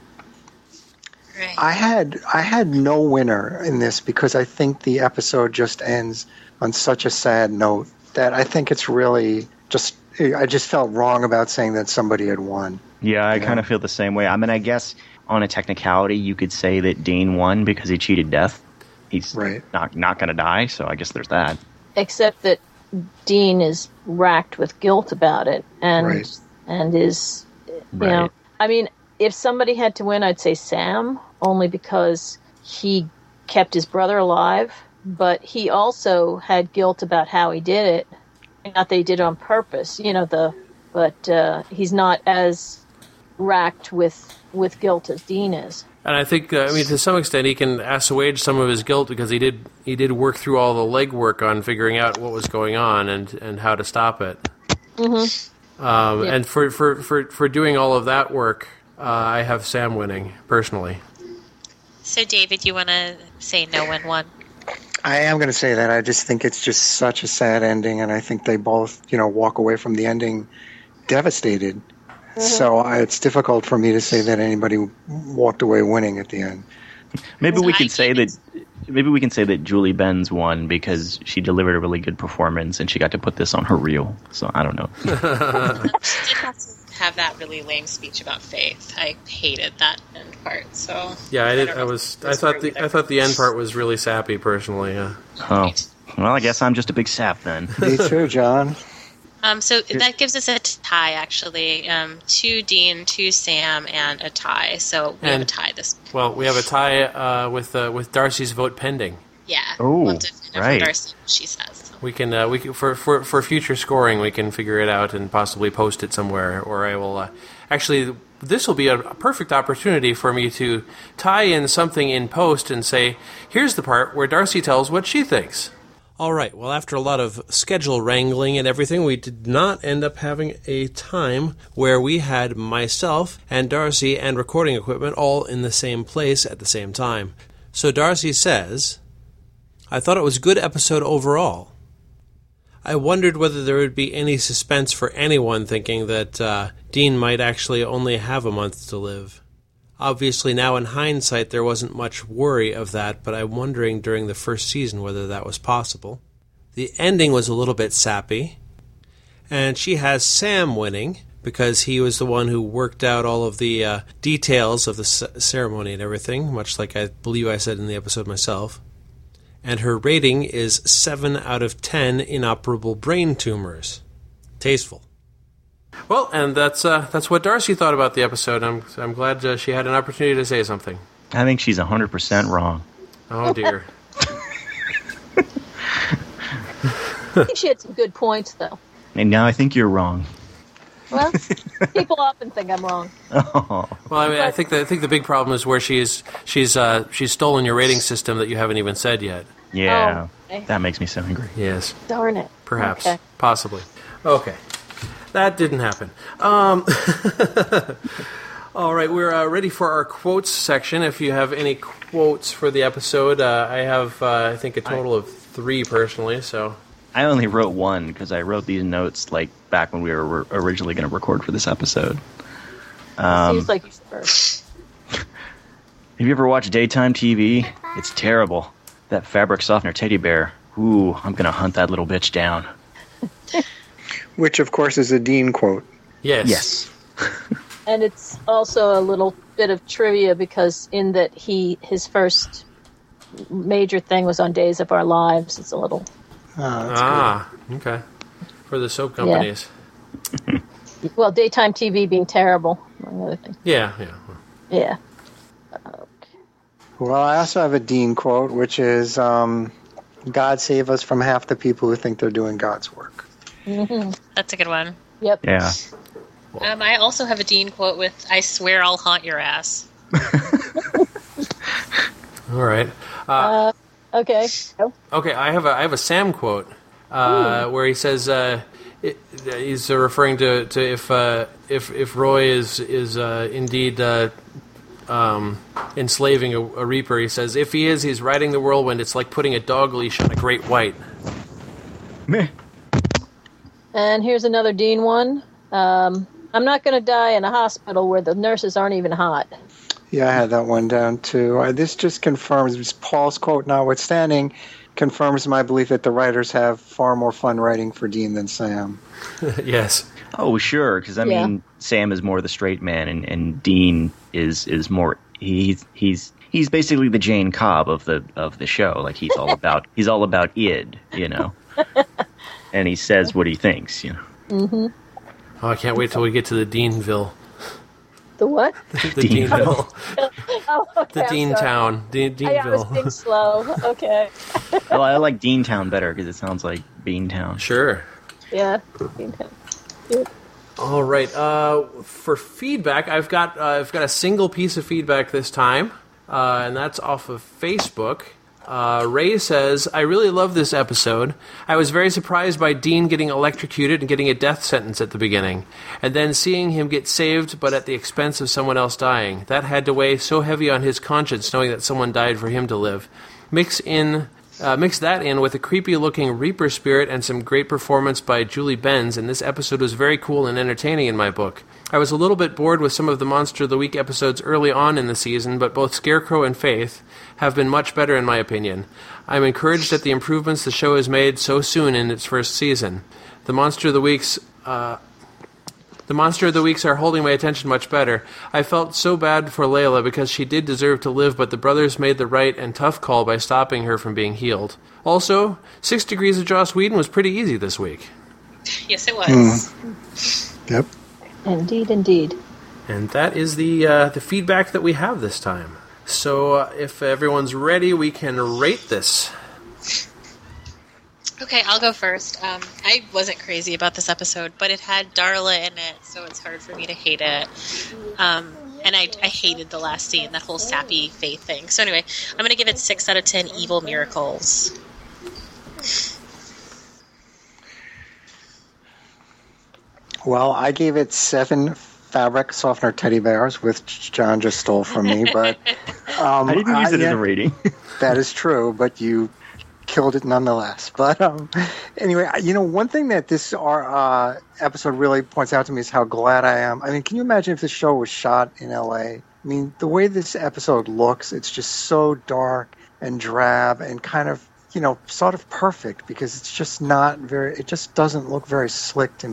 Right. I had I had no winner in this because I think the episode just ends on such a sad note that I think it's really just I just felt wrong about saying that somebody had won. Yeah, I you know? kind of feel the same way. I mean, I guess on a technicality, you could say that Dean won because he cheated death. He's right. not not going to die, so I guess there's that. Except that Dean is racked with guilt about it, and right. and is you right. know, I mean, if somebody had to win, I'd say Sam, only because he kept his brother alive, but he also had guilt about how he did it. Not that he did it on purpose, you know, the but uh, he's not as racked with with guilt as Dean is. And I think, uh, I mean, to some extent, he can assuage some of his guilt because he did he did work through all the legwork on figuring out what was going on and, and how to stop it. Mm-hmm. Um, yeah. And for, for, for, for doing all of that work, uh, I have Sam winning, personally. So, David, you want to say no one won? I am going to say that. I just think it's just such a sad ending, and I think they both, you know, walk away from the ending devastated. Mm-hmm. So uh, it's difficult for me to say that anybody walked away winning at the end. Maybe we can say that. Maybe we can say that Julie Benz won because she delivered a really good performance and she got to put this on her reel. So I don't know. She did have to have that really lame speech about faith. I hated that end part. So yeah, I did. I, I was. I thought the. I thought the end part was really sappy, personally. Yeah. Oh, well, I guess I'm just a big sap then. Me too, John. Um, so that gives us a tie, actually. Um, two Dean, two Sam, and a tie. So we and, have a tie this week. Well, we have a tie uh, with uh, with Darcy's vote pending. Yeah. Oh, we'll have to find out right. from Darcy what she says. So. We can uh, we can, for, for for future scoring, we can figure it out and possibly post it somewhere. Or I will uh, actually. This will be a perfect opportunity for me to tie in something in post and say, here's the part where Darcy tells what she thinks. All right, well, after a lot of schedule wrangling and everything, we did not end up having a time where we had myself and Darcy and recording equipment all in the same place at the same time. So Darcy says, I thought it was a good episode overall. I wondered whether there would be any suspense for anyone thinking that uh, Dean might actually only have a month to live. Obviously, now in hindsight, there wasn't much worry of that, but I'm wondering during the first season whether that was possible. The ending was a little bit sappy, and she has Sam winning because he was the one who worked out all of the uh, details of the c- ceremony and everything, much like I believe I said in the episode myself. And her rating is seven out of ten inoperable brain tumors. Tasteful. Well, and that's uh, that's what Darcy thought about the episode. I'm I'm glad uh, she had an opportunity to say something. I think she's one hundred percent wrong. Oh, dear. I think she had some good points, though. And now I think you're wrong. Well, people often think I'm wrong. Oh. Well, I mean, I think the, I think the big problem is where she's she's uh, she's stolen your rating system that you haven't even said yet. Yeah, Oh, okay. that makes me so angry. Yes, Darn it. perhaps, Okay. possibly. Okay, that didn't happen. Um, all right, we're uh, ready for our quotes section. If you have any quotes for the episode, uh, I have uh, I think a total of three personally. So. I only wrote one because I wrote these notes like back when we were re- originally going to record for this episode. Um, Seems like you should first. Have you ever watched daytime T V? It's terrible. That fabric softener teddy bear. Ooh, I'm going to hunt that little bitch down. Which, of course, is a Dean quote. Yes. Yes. And it's also a little bit of trivia because in that he his first major thing was on Days of Our Lives. It's a little... Oh, that's Ah, okay. For the soap companies. Well, daytime T V being terrible, among other things. Yeah, yeah. Yeah. good. Well, I also have a Dean quote, which is, um, God save us from half the people who think they're doing God's work. That's a good one. Yep. Yeah. Um, I also have a Dean quote with, I swear I'll haunt your ass. All right. Uh, Uh, okay. Oh. okay, I have a I have a Sam quote uh, where he says uh, it, he's uh, referring to, to if uh, if if Roy is is uh, indeed uh, um, enslaving a, a Reaper. He says if he is, he's riding the whirlwind. It's like putting a dog leash on a great white. Meh. And here's another Dean one. Um, I'm not going to die in a hospital where the nurses aren't even hot. Yeah, I had that one down too. Uh, this just confirms, Paul's quote notwithstanding, confirms my belief that the writers have far more fun writing for Dean than Sam. Yes. Oh, sure, because I Yeah. mean, Sam is more the straight man, and, and Dean is is more he's he's he's basically the Jane Cobb of the of the show. Like he's all about he's all about id, you know, and he says what he thinks, you know. Mm-hmm. Oh, I can't wait till we get to the Deanville. The what? The Deanville. Deanville. Oh, okay. The I'm Dean sorry. Town. De- I, I was Deanville. being slow. Okay. Well, I like Deantown better because it sounds like Beantown. Sure. Yeah. Deantown. Good. All right. Uh, for feedback, I've got uh, I've got a single piece of feedback this time, uh, and that's off of Facebook. Uh, Ray says, I really love this episode. I was very surprised by Dean getting electrocuted and getting a death sentence at the beginning, and then seeing him get saved but at the expense of someone else dying. That had to weigh so heavy on his conscience knowing that someone died for him to live. Mix in... Uh, mix that in with a creepy-looking Reaper spirit and some great performance by Julie Benz, and this episode was very cool and entertaining in my book. I was a little bit bored with some of the Monster of the Week episodes early on in the season, but both Scarecrow and Faith have been much better in my opinion. I'm encouraged at the improvements the show has made so soon in its first season. The Monster of the Weeks... Uh, The Monster of the Weeks are holding my attention much better. I felt so bad for Layla because she did deserve to live, but the brothers made the right and tough call by stopping her from being healed. Also, Six Degrees of Joss Whedon was pretty easy this week. Yes, it was. Yep. Indeed, indeed. And that is the uh, the feedback that we have this time. So uh, if everyone's ready, we can rate this. Okay, I'll go first. Um, I wasn't crazy about this episode, but it had Darla in it, so it's hard for me to hate it. Um, and I, I hated the last scene, that whole sappy Faith thing. So anyway, I'm going to give it six out of ten evil miracles. Well, I gave it seven fabric softener teddy bears, which John just stole from me, but um, I didn't use I- it as yeah, a rating. That is true, but you killed it nonetheless. But um, anyway, you know, one thing that this uh, episode really points out to me is how glad I am. I mean, can you imagine if this show was shot in L A? I mean, the way this episode looks, it's just so dark and drab and kind of, you know, sort of perfect because it's just not very, it just doesn't look very slick to me.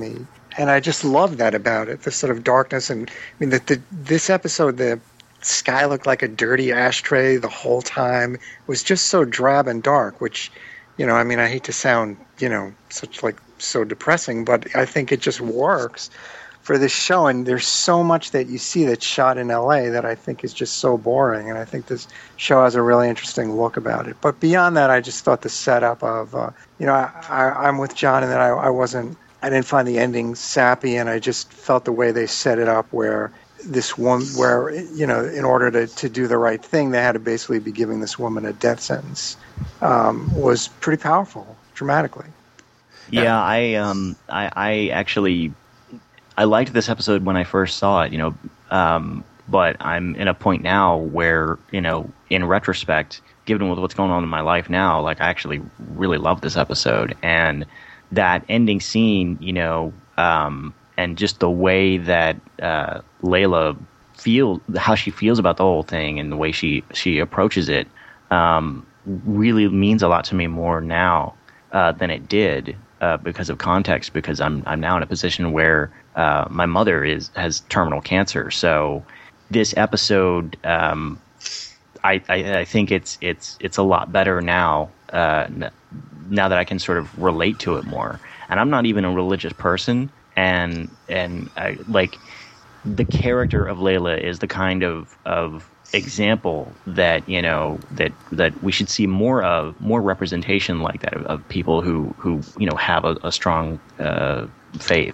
and I just love that about it, the sort of darkness. And I mean, the, the, this episode, the sky looked like a dirty ashtray the whole time. It was just so drab and dark, which, you know, I mean, I hate to sound, you know, such like so depressing, but I think it just works for this show. And there's so much that you see that's shot in L A that I think is just so boring. And I think this show has a really interesting look about it. But beyond that, I just thought the setup of, uh, you know, I, I, I'm with John in that I, I wasn't, I didn't find the ending sappy, and I just felt the way they set it up where this woman, where, you know, in order to, to do the right thing, they had to basically be giving this woman a death sentence, um, was pretty powerful, dramatically. Yeah, I um I, I actually I liked this episode when I first saw it, you know, um, but I'm in a point now where, you know, in retrospect, given with what's going on in my life now, like I actually really love this episode, and that ending scene, you know, um, and just the way that uh, Layla feel, how she feels about the whole thing, and the way she she approaches it, um, really means a lot to me more now uh, than it did. Uh, because of context, because I'm I'm now in a position where uh, my mother is has terminal cancer. So this episode, um, I, I I think it's it's it's a lot better now. Uh, now that I can sort of relate to it more, and I'm not even a religious person, and and I, like the character of Layla is the kind of of example that, you know, that that we should see more of, more representation like that of, of people who who you know have a, a strong uh, faith.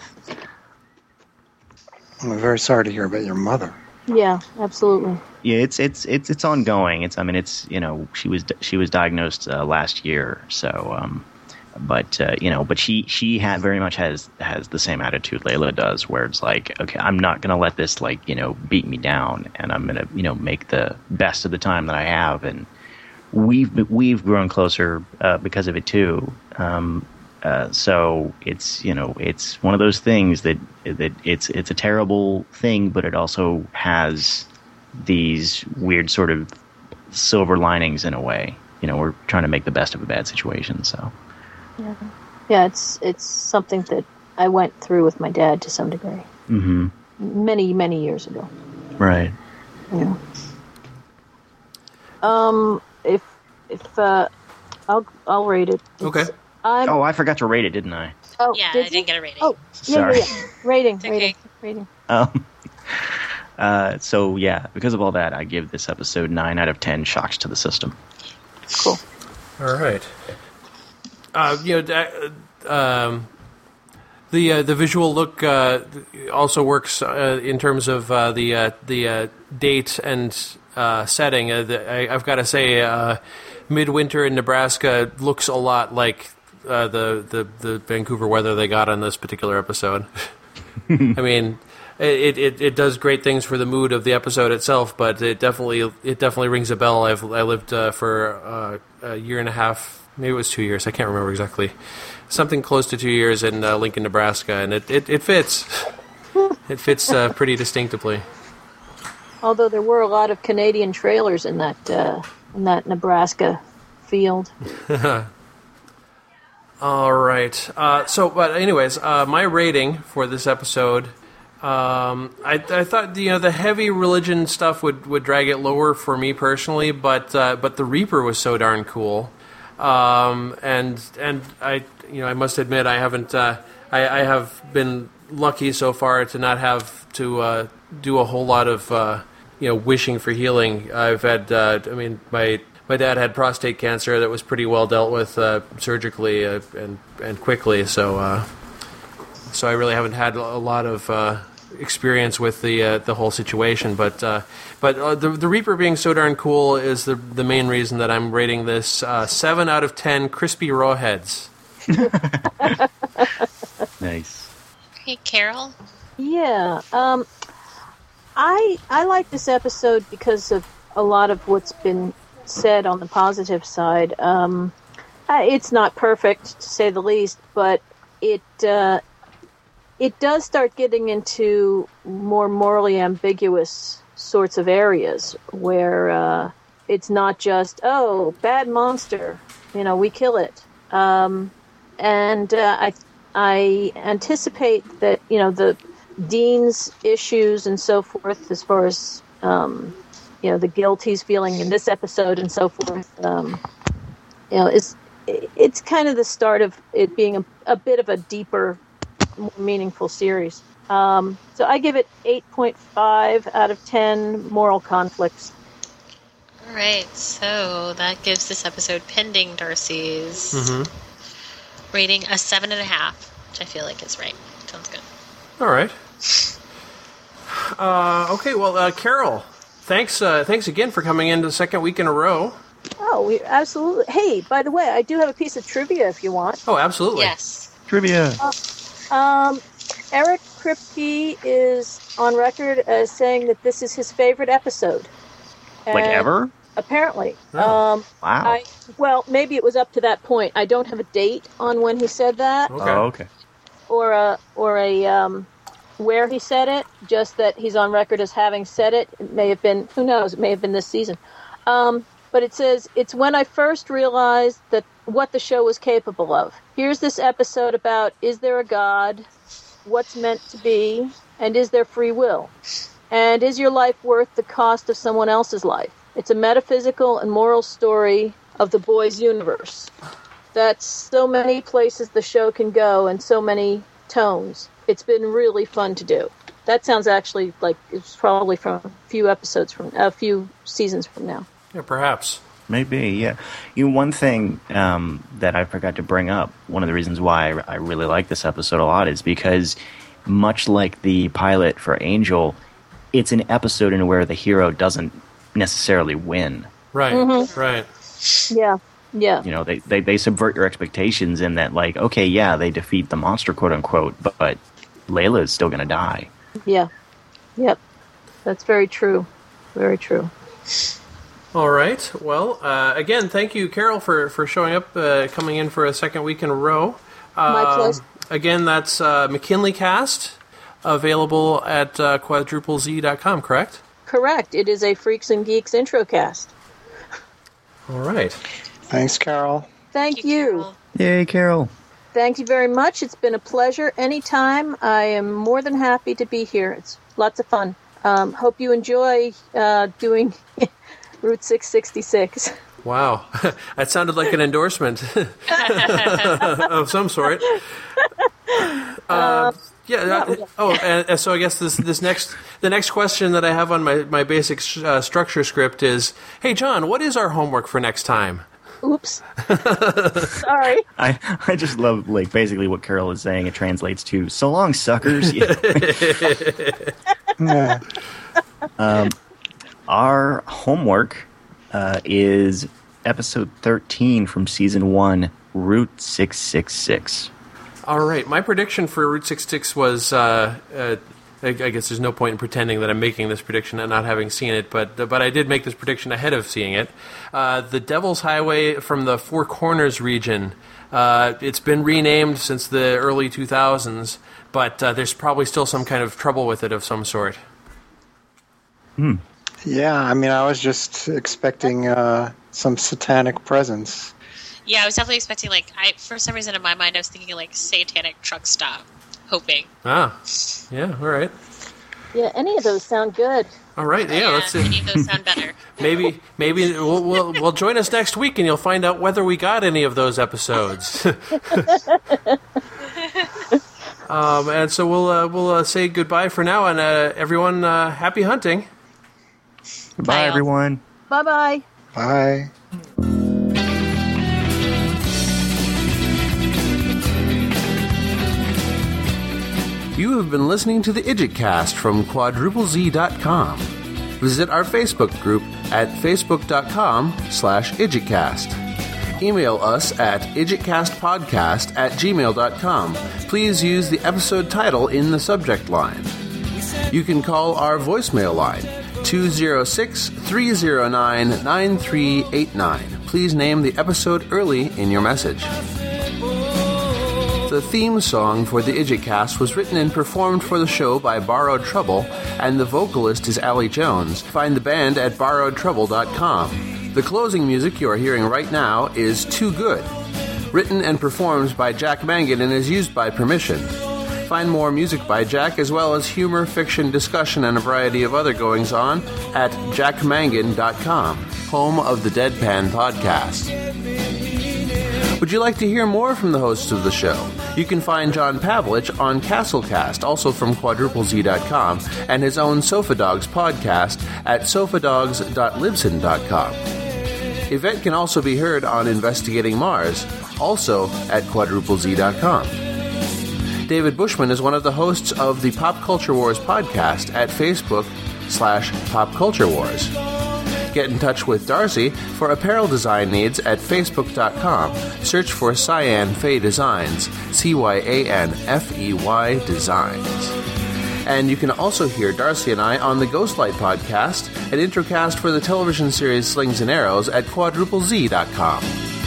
I'm very sorry to hear about your mother. Yeah, absolutely. Yeah, it's it's it's it's ongoing. It's I mean it's you know she was she was diagnosed uh, last year, so um, but uh, you know but she she had very much has has the same attitude Layla does, where it's like, okay, I'm not gonna let this like you know beat me down, and I'm gonna you know make the best of the time that I have, and we've we've grown closer uh, because of it too. Um, uh, so it's you know it's one of those things that that it's it's a terrible thing, but it also has these weird sort of silver linings in a way. You know, we're trying to make the best of a bad situation, so. Yeah, yeah, it's it's something that I went through with my dad to some degree. Mm-hmm. Many, many years ago. Right. Yeah. Um, if if uh, I'll I'll rate it. It's, Okay. I'm, Oh, I forgot to rate it, didn't I? oh, Yeah, did I you? didn't get a rating. Oh, yeah, Sorry. yeah, yeah. Rating, okay. rating, rating. Um, uh, so yeah, because of all that, I give this episode nine out of ten shocks to the system. Cool. All right. Uh, you know, uh, um, the uh, the visual look uh, also works uh, in terms of uh, the uh, the uh, date and uh, setting. Uh, the, I, I've got to say, uh, midwinter in Nebraska looks a lot like uh, the, the the Vancouver weather they got on this particular episode. I mean, it, it it does great things for the mood of the episode itself, but it definitely it definitely rings a bell. I've I lived uh, for uh, a year and a half. Maybe it was two years. I can't remember exactly. Something close to two years in uh, Lincoln, Nebraska, and it, it, it fits. It fits uh, pretty distinctively. Although there were a lot of Canadian trailers in that uh, in that Nebraska field. All right. Uh, so, but anyways, uh, my rating for this episode, um, I, I thought you know the heavy religion stuff would, would drag it lower for me personally, but uh, but the Reaper was so darn cool. Um, and and I you know I must admit I haven't uh, I, I have been lucky so far to not have to uh, do a whole lot of uh, you know wishing for healing. I've had uh, I mean my my dad had prostate cancer that was pretty well dealt with uh, surgically uh, and and quickly, so uh, so I really haven't had a lot of uh, experience with the uh, the whole situation, but uh, but uh, the the Reaper being so darn cool is the the main reason that I'm rating this uh, seven out of ten crispy raw heads. Nice. Hey, Carol. Yeah, um, I I like this episode because of a lot of what's been said on the positive side. Um, it's not perfect to say the least, but it. Uh, It does start getting into more morally ambiguous sorts of areas where uh, it's not just, oh, bad monster, you know, we kill it. Um, and uh, I I anticipate that, you know, the Dean's issues and so forth, as far as, um, you know, the guilt he's feeling in this episode and so forth, um, you know, is it's kind of the start of it being a, a bit of a deeper, more meaningful series. Um, so I give it eight point five out of ten moral conflicts. All right, so that gives this episode, pending Darcy's Mm-hmm. rating, a seven and a half, which I feel like is right. Sounds good. All right. Uh, okay, well, uh, Carol, thanks uh, thanks again for coming in the second week in a row. Oh, we absolutely. Hey, by the way, I do have a piece of trivia if you want. Oh, absolutely. Yes. Trivia. Uh, um, Eric Kripke is on record as saying that this is his favorite episode. Like And ever? Apparently. Oh. Um, Wow. I, well, maybe it was up to that point. I don't have a date on when he said that, Okay. Oh, okay. or a or a um, where he said it. Just that he's on record as having said it. It may have been. Who knows? It may have been this season. Um, but it says it's when I first realized that what the show was capable of. Here's this episode about: is there a God? What's meant to be? And is there free will? And is your life worth the cost of someone else's life? It's a metaphysical and moral story of the boys' universe. That's so many places the show can go and so many tones. It's been really fun to do. That sounds actually like it's probably from a few episodes from a few seasons from now. Yeah, perhaps. Maybe, yeah. You know, one thing um, that I forgot to bring up, one of the reasons why I, I really like this episode a lot is because, much like the pilot for Angel, it's an episode in where the hero doesn't necessarily win. Right, Mm-hmm. right. Yeah, yeah. You know, they, they, they subvert your expectations in that, like, okay, yeah, they defeat the monster, quote-unquote, but, but Layla is still going to die. Yeah. Yep. That's very true. Very true. All right. Well, uh, again, thank you, Carol, for, for showing up, uh, coming in for a second week in a row. My Uh, pleasure. Again, that's uh, McKinley Cast, available at uh, quadruple z dot com, correct? Correct. It is a Freaks and Geeks intro cast. All right. Thanks, Carol. Thank you. Carol. Yay, Carol. Thank you very much. It's been a pleasure. Anytime. I am more than happy to be here. It's lots of fun. Um, hope you enjoy uh, doing Route six sixty-six. Wow. That sounded like an endorsement of some sort. Uh, yeah. That, oh, and, and so I guess this this next the next question that I have on my my basic uh, structure script is, hey John, what is our homework for next time? Oops. Sorry. I, I just love, like, basically what Carol is saying. It translates to, so long, suckers. Yeah. Yeah. Um, our homework uh, is episode thirteen from season one, Route six six six. All right. My prediction for Route sixty-six was, uh, uh, I, I guess there's no point in pretending that I'm making this prediction and not having seen it, but but I did make this prediction ahead of seeing it. Uh, the Devil's Highway from the Four Corners region. Uh, it's been renamed since the early two thousands, but uh, there's probably still some kind of trouble with it of some sort. Hmm. Yeah, I mean, I was just expecting uh, some satanic presence. Yeah, I was definitely expecting, like, I for some reason in my mind I was thinking, like, satanic truck stop. Hoping. Ah, yeah, all right. Yeah, any of those sound good. All right, yeah, let's see. Any of those sound better. Maybe, maybe we'll, we'll we'll join us next week, and you'll find out whether we got any of those episodes. um, and so we'll uh, we'll uh, say goodbye for now, and uh, everyone, uh, happy hunting. Goodbye, Bye, all. everyone. Bye-bye. Bye. You have been listening to the IdjitCast from quadruple z dot com. Visit our Facebook group at facebook.com slash IdjitCast. Email us at idjitcastpodcast at gmail.com. Please use the episode title in the subject line. You can call our voicemail line, two oh six, three oh nine, nine three eight nine. Please name the episode early in your message. The theme song for the IdjitCast was written and performed for the show by Borrowed Trouble, and the vocalist is Allie Jones. Find the band at borrowed trouble dot com. The closing music you are hearing right now is Too Good. Written and performed by Jack Mangan and is used by permission. Find more music by Jack, as well as humor, fiction, discussion, and a variety of other goings-on at jack mangan dot com, home of the Deadpan Podcast. Would you like to hear more from the hosts of the show? You can find John Pavlich on Castlecast, also from quadruple z dot com, and his own Sofa Dogs podcast at sofa dogs dot libsyn dot com. Yvette can also be heard on Investigating Mars, also at quadruple z dot com. David Bushman is one of the hosts of the Pop Culture Wars podcast at Facebook slash Pop Culture Wars. Get in touch with Darcy for apparel design needs at facebook dot com. Search for Cyan Fey Designs, C Y A N F E Y Designs. And you can also hear Darcy and I on the Ghostlight podcast, an introcast for the television series Slings and Arrows at quadruple z dot com.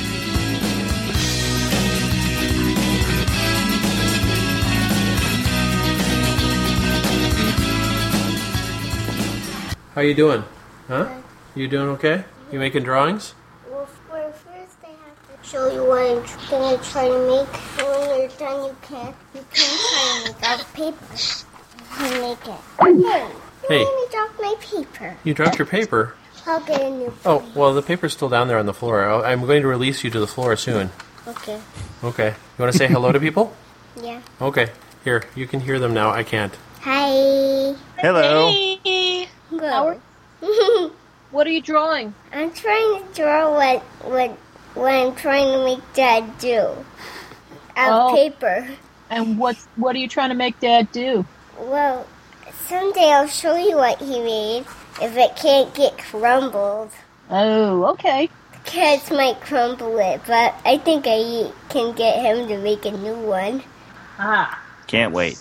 How you doing? Huh? You doing okay? You making drawings? Well, for first I have to show you what I'm gonna try to make. And when you're done, you can you can try to make out paper. You make it. Hey, Hey. let me drop my paper. You dropped your paper. I'll get a new. Oh, well, the paper's still down there on the floor. I'll- I'm going to release you to the floor soon. Okay. Okay. You want to say hello to people? Yeah. Okay. Here, you can hear them now. I can't. Hi. Hello. Hey. Go. What are you drawing? I'm trying to draw what what what I'm trying to make Dad do. Out of Oh. paper. And what what are you trying to make Dad do? Well, someday I'll show you what he made if it can't get crumbled. Oh, okay. Kids might crumble it, but I think I can get him to make a new one. Ah. Can't wait.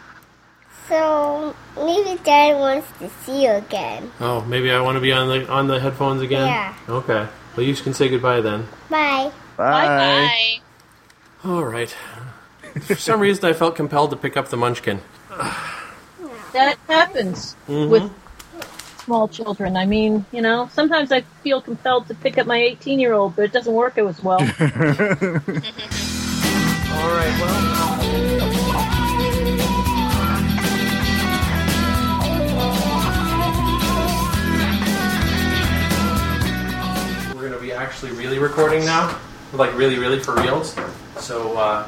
So maybe Dad wants to see you again. Oh, maybe I want to be on the on the headphones again? Yeah. Okay. Well, you can say goodbye then. Bye. Bye. Bye. All right. For some reason, I felt compelled to pick up the Munchkin. That happens Mhm. with small children. I mean, you know, sometimes I feel compelled to pick up my eighteen-year-old, but it doesn't work as well. All right, well. We're going to be actually really recording now. Like, really, really for reals. So, uh.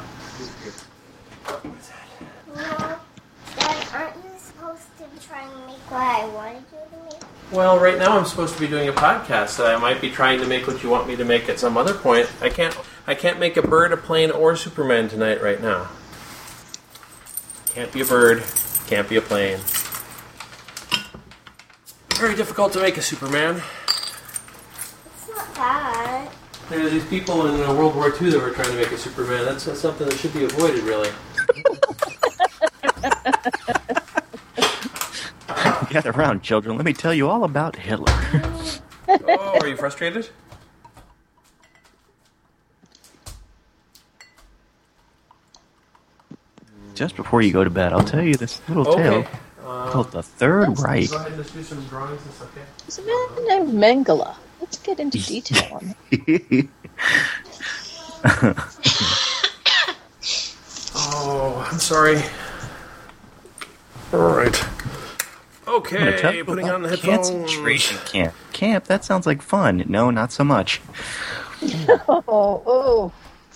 No, Dad, aren't you supposed to be trying to make what I wanted you to make? Well, right now I'm supposed to be doing a podcast, so I might be trying to make what you want me to make at some other point. I can't I can't make a bird, a plane, or Superman tonight right now. Can't be a bird, can't be a plane. Very difficult to make a Superman. It's not that. There's these people in uh, World War Two that were trying to make a Superman. That's, that's something that should be avoided, really. Gather round, children. Let me tell you all about Hitler. Oh, are you frustrated? Just before you go to bed, I'll tell you this little Okay. tale Uh, called the Third Reich. go ahead and just do some drawings. It's okay. There's a man named Mengele. Let's get into detail on it. Oh, I'm sorry. All right. I'm gonna tell Okay, you putting about on the headphones. concentration camp. Camp, that sounds like fun. No, not so much. Oh, oh.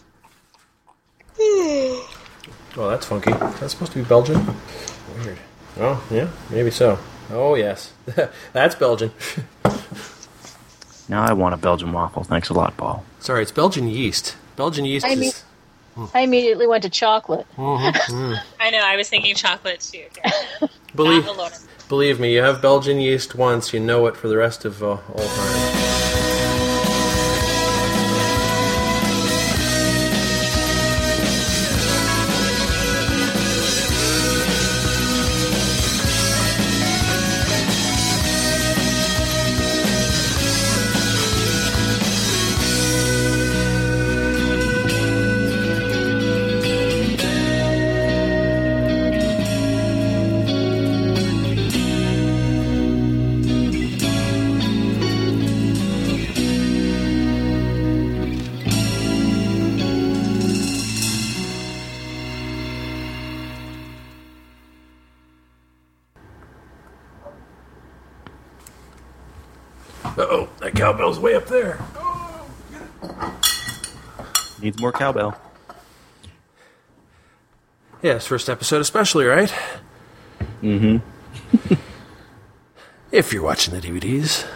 Oh, that's funky. That's supposed to be Belgian? Weird. Oh, yeah, maybe so. Oh, yes. That's Belgian. Now I want a Belgian waffle. Thanks a lot, Paul. Sorry, it's Belgian yeast. Belgian yeast I mean- is... I immediately went to chocolate. I know. I was thinking chocolate too. Okay. Believe, Not alone. believe me, you have Belgian yeast once, you know it for the rest of uh, all time. cowbell's way up there. Needs more cowbell. Yes, first episode especially, right? Mm-hmm. If you're watching the D V Ds.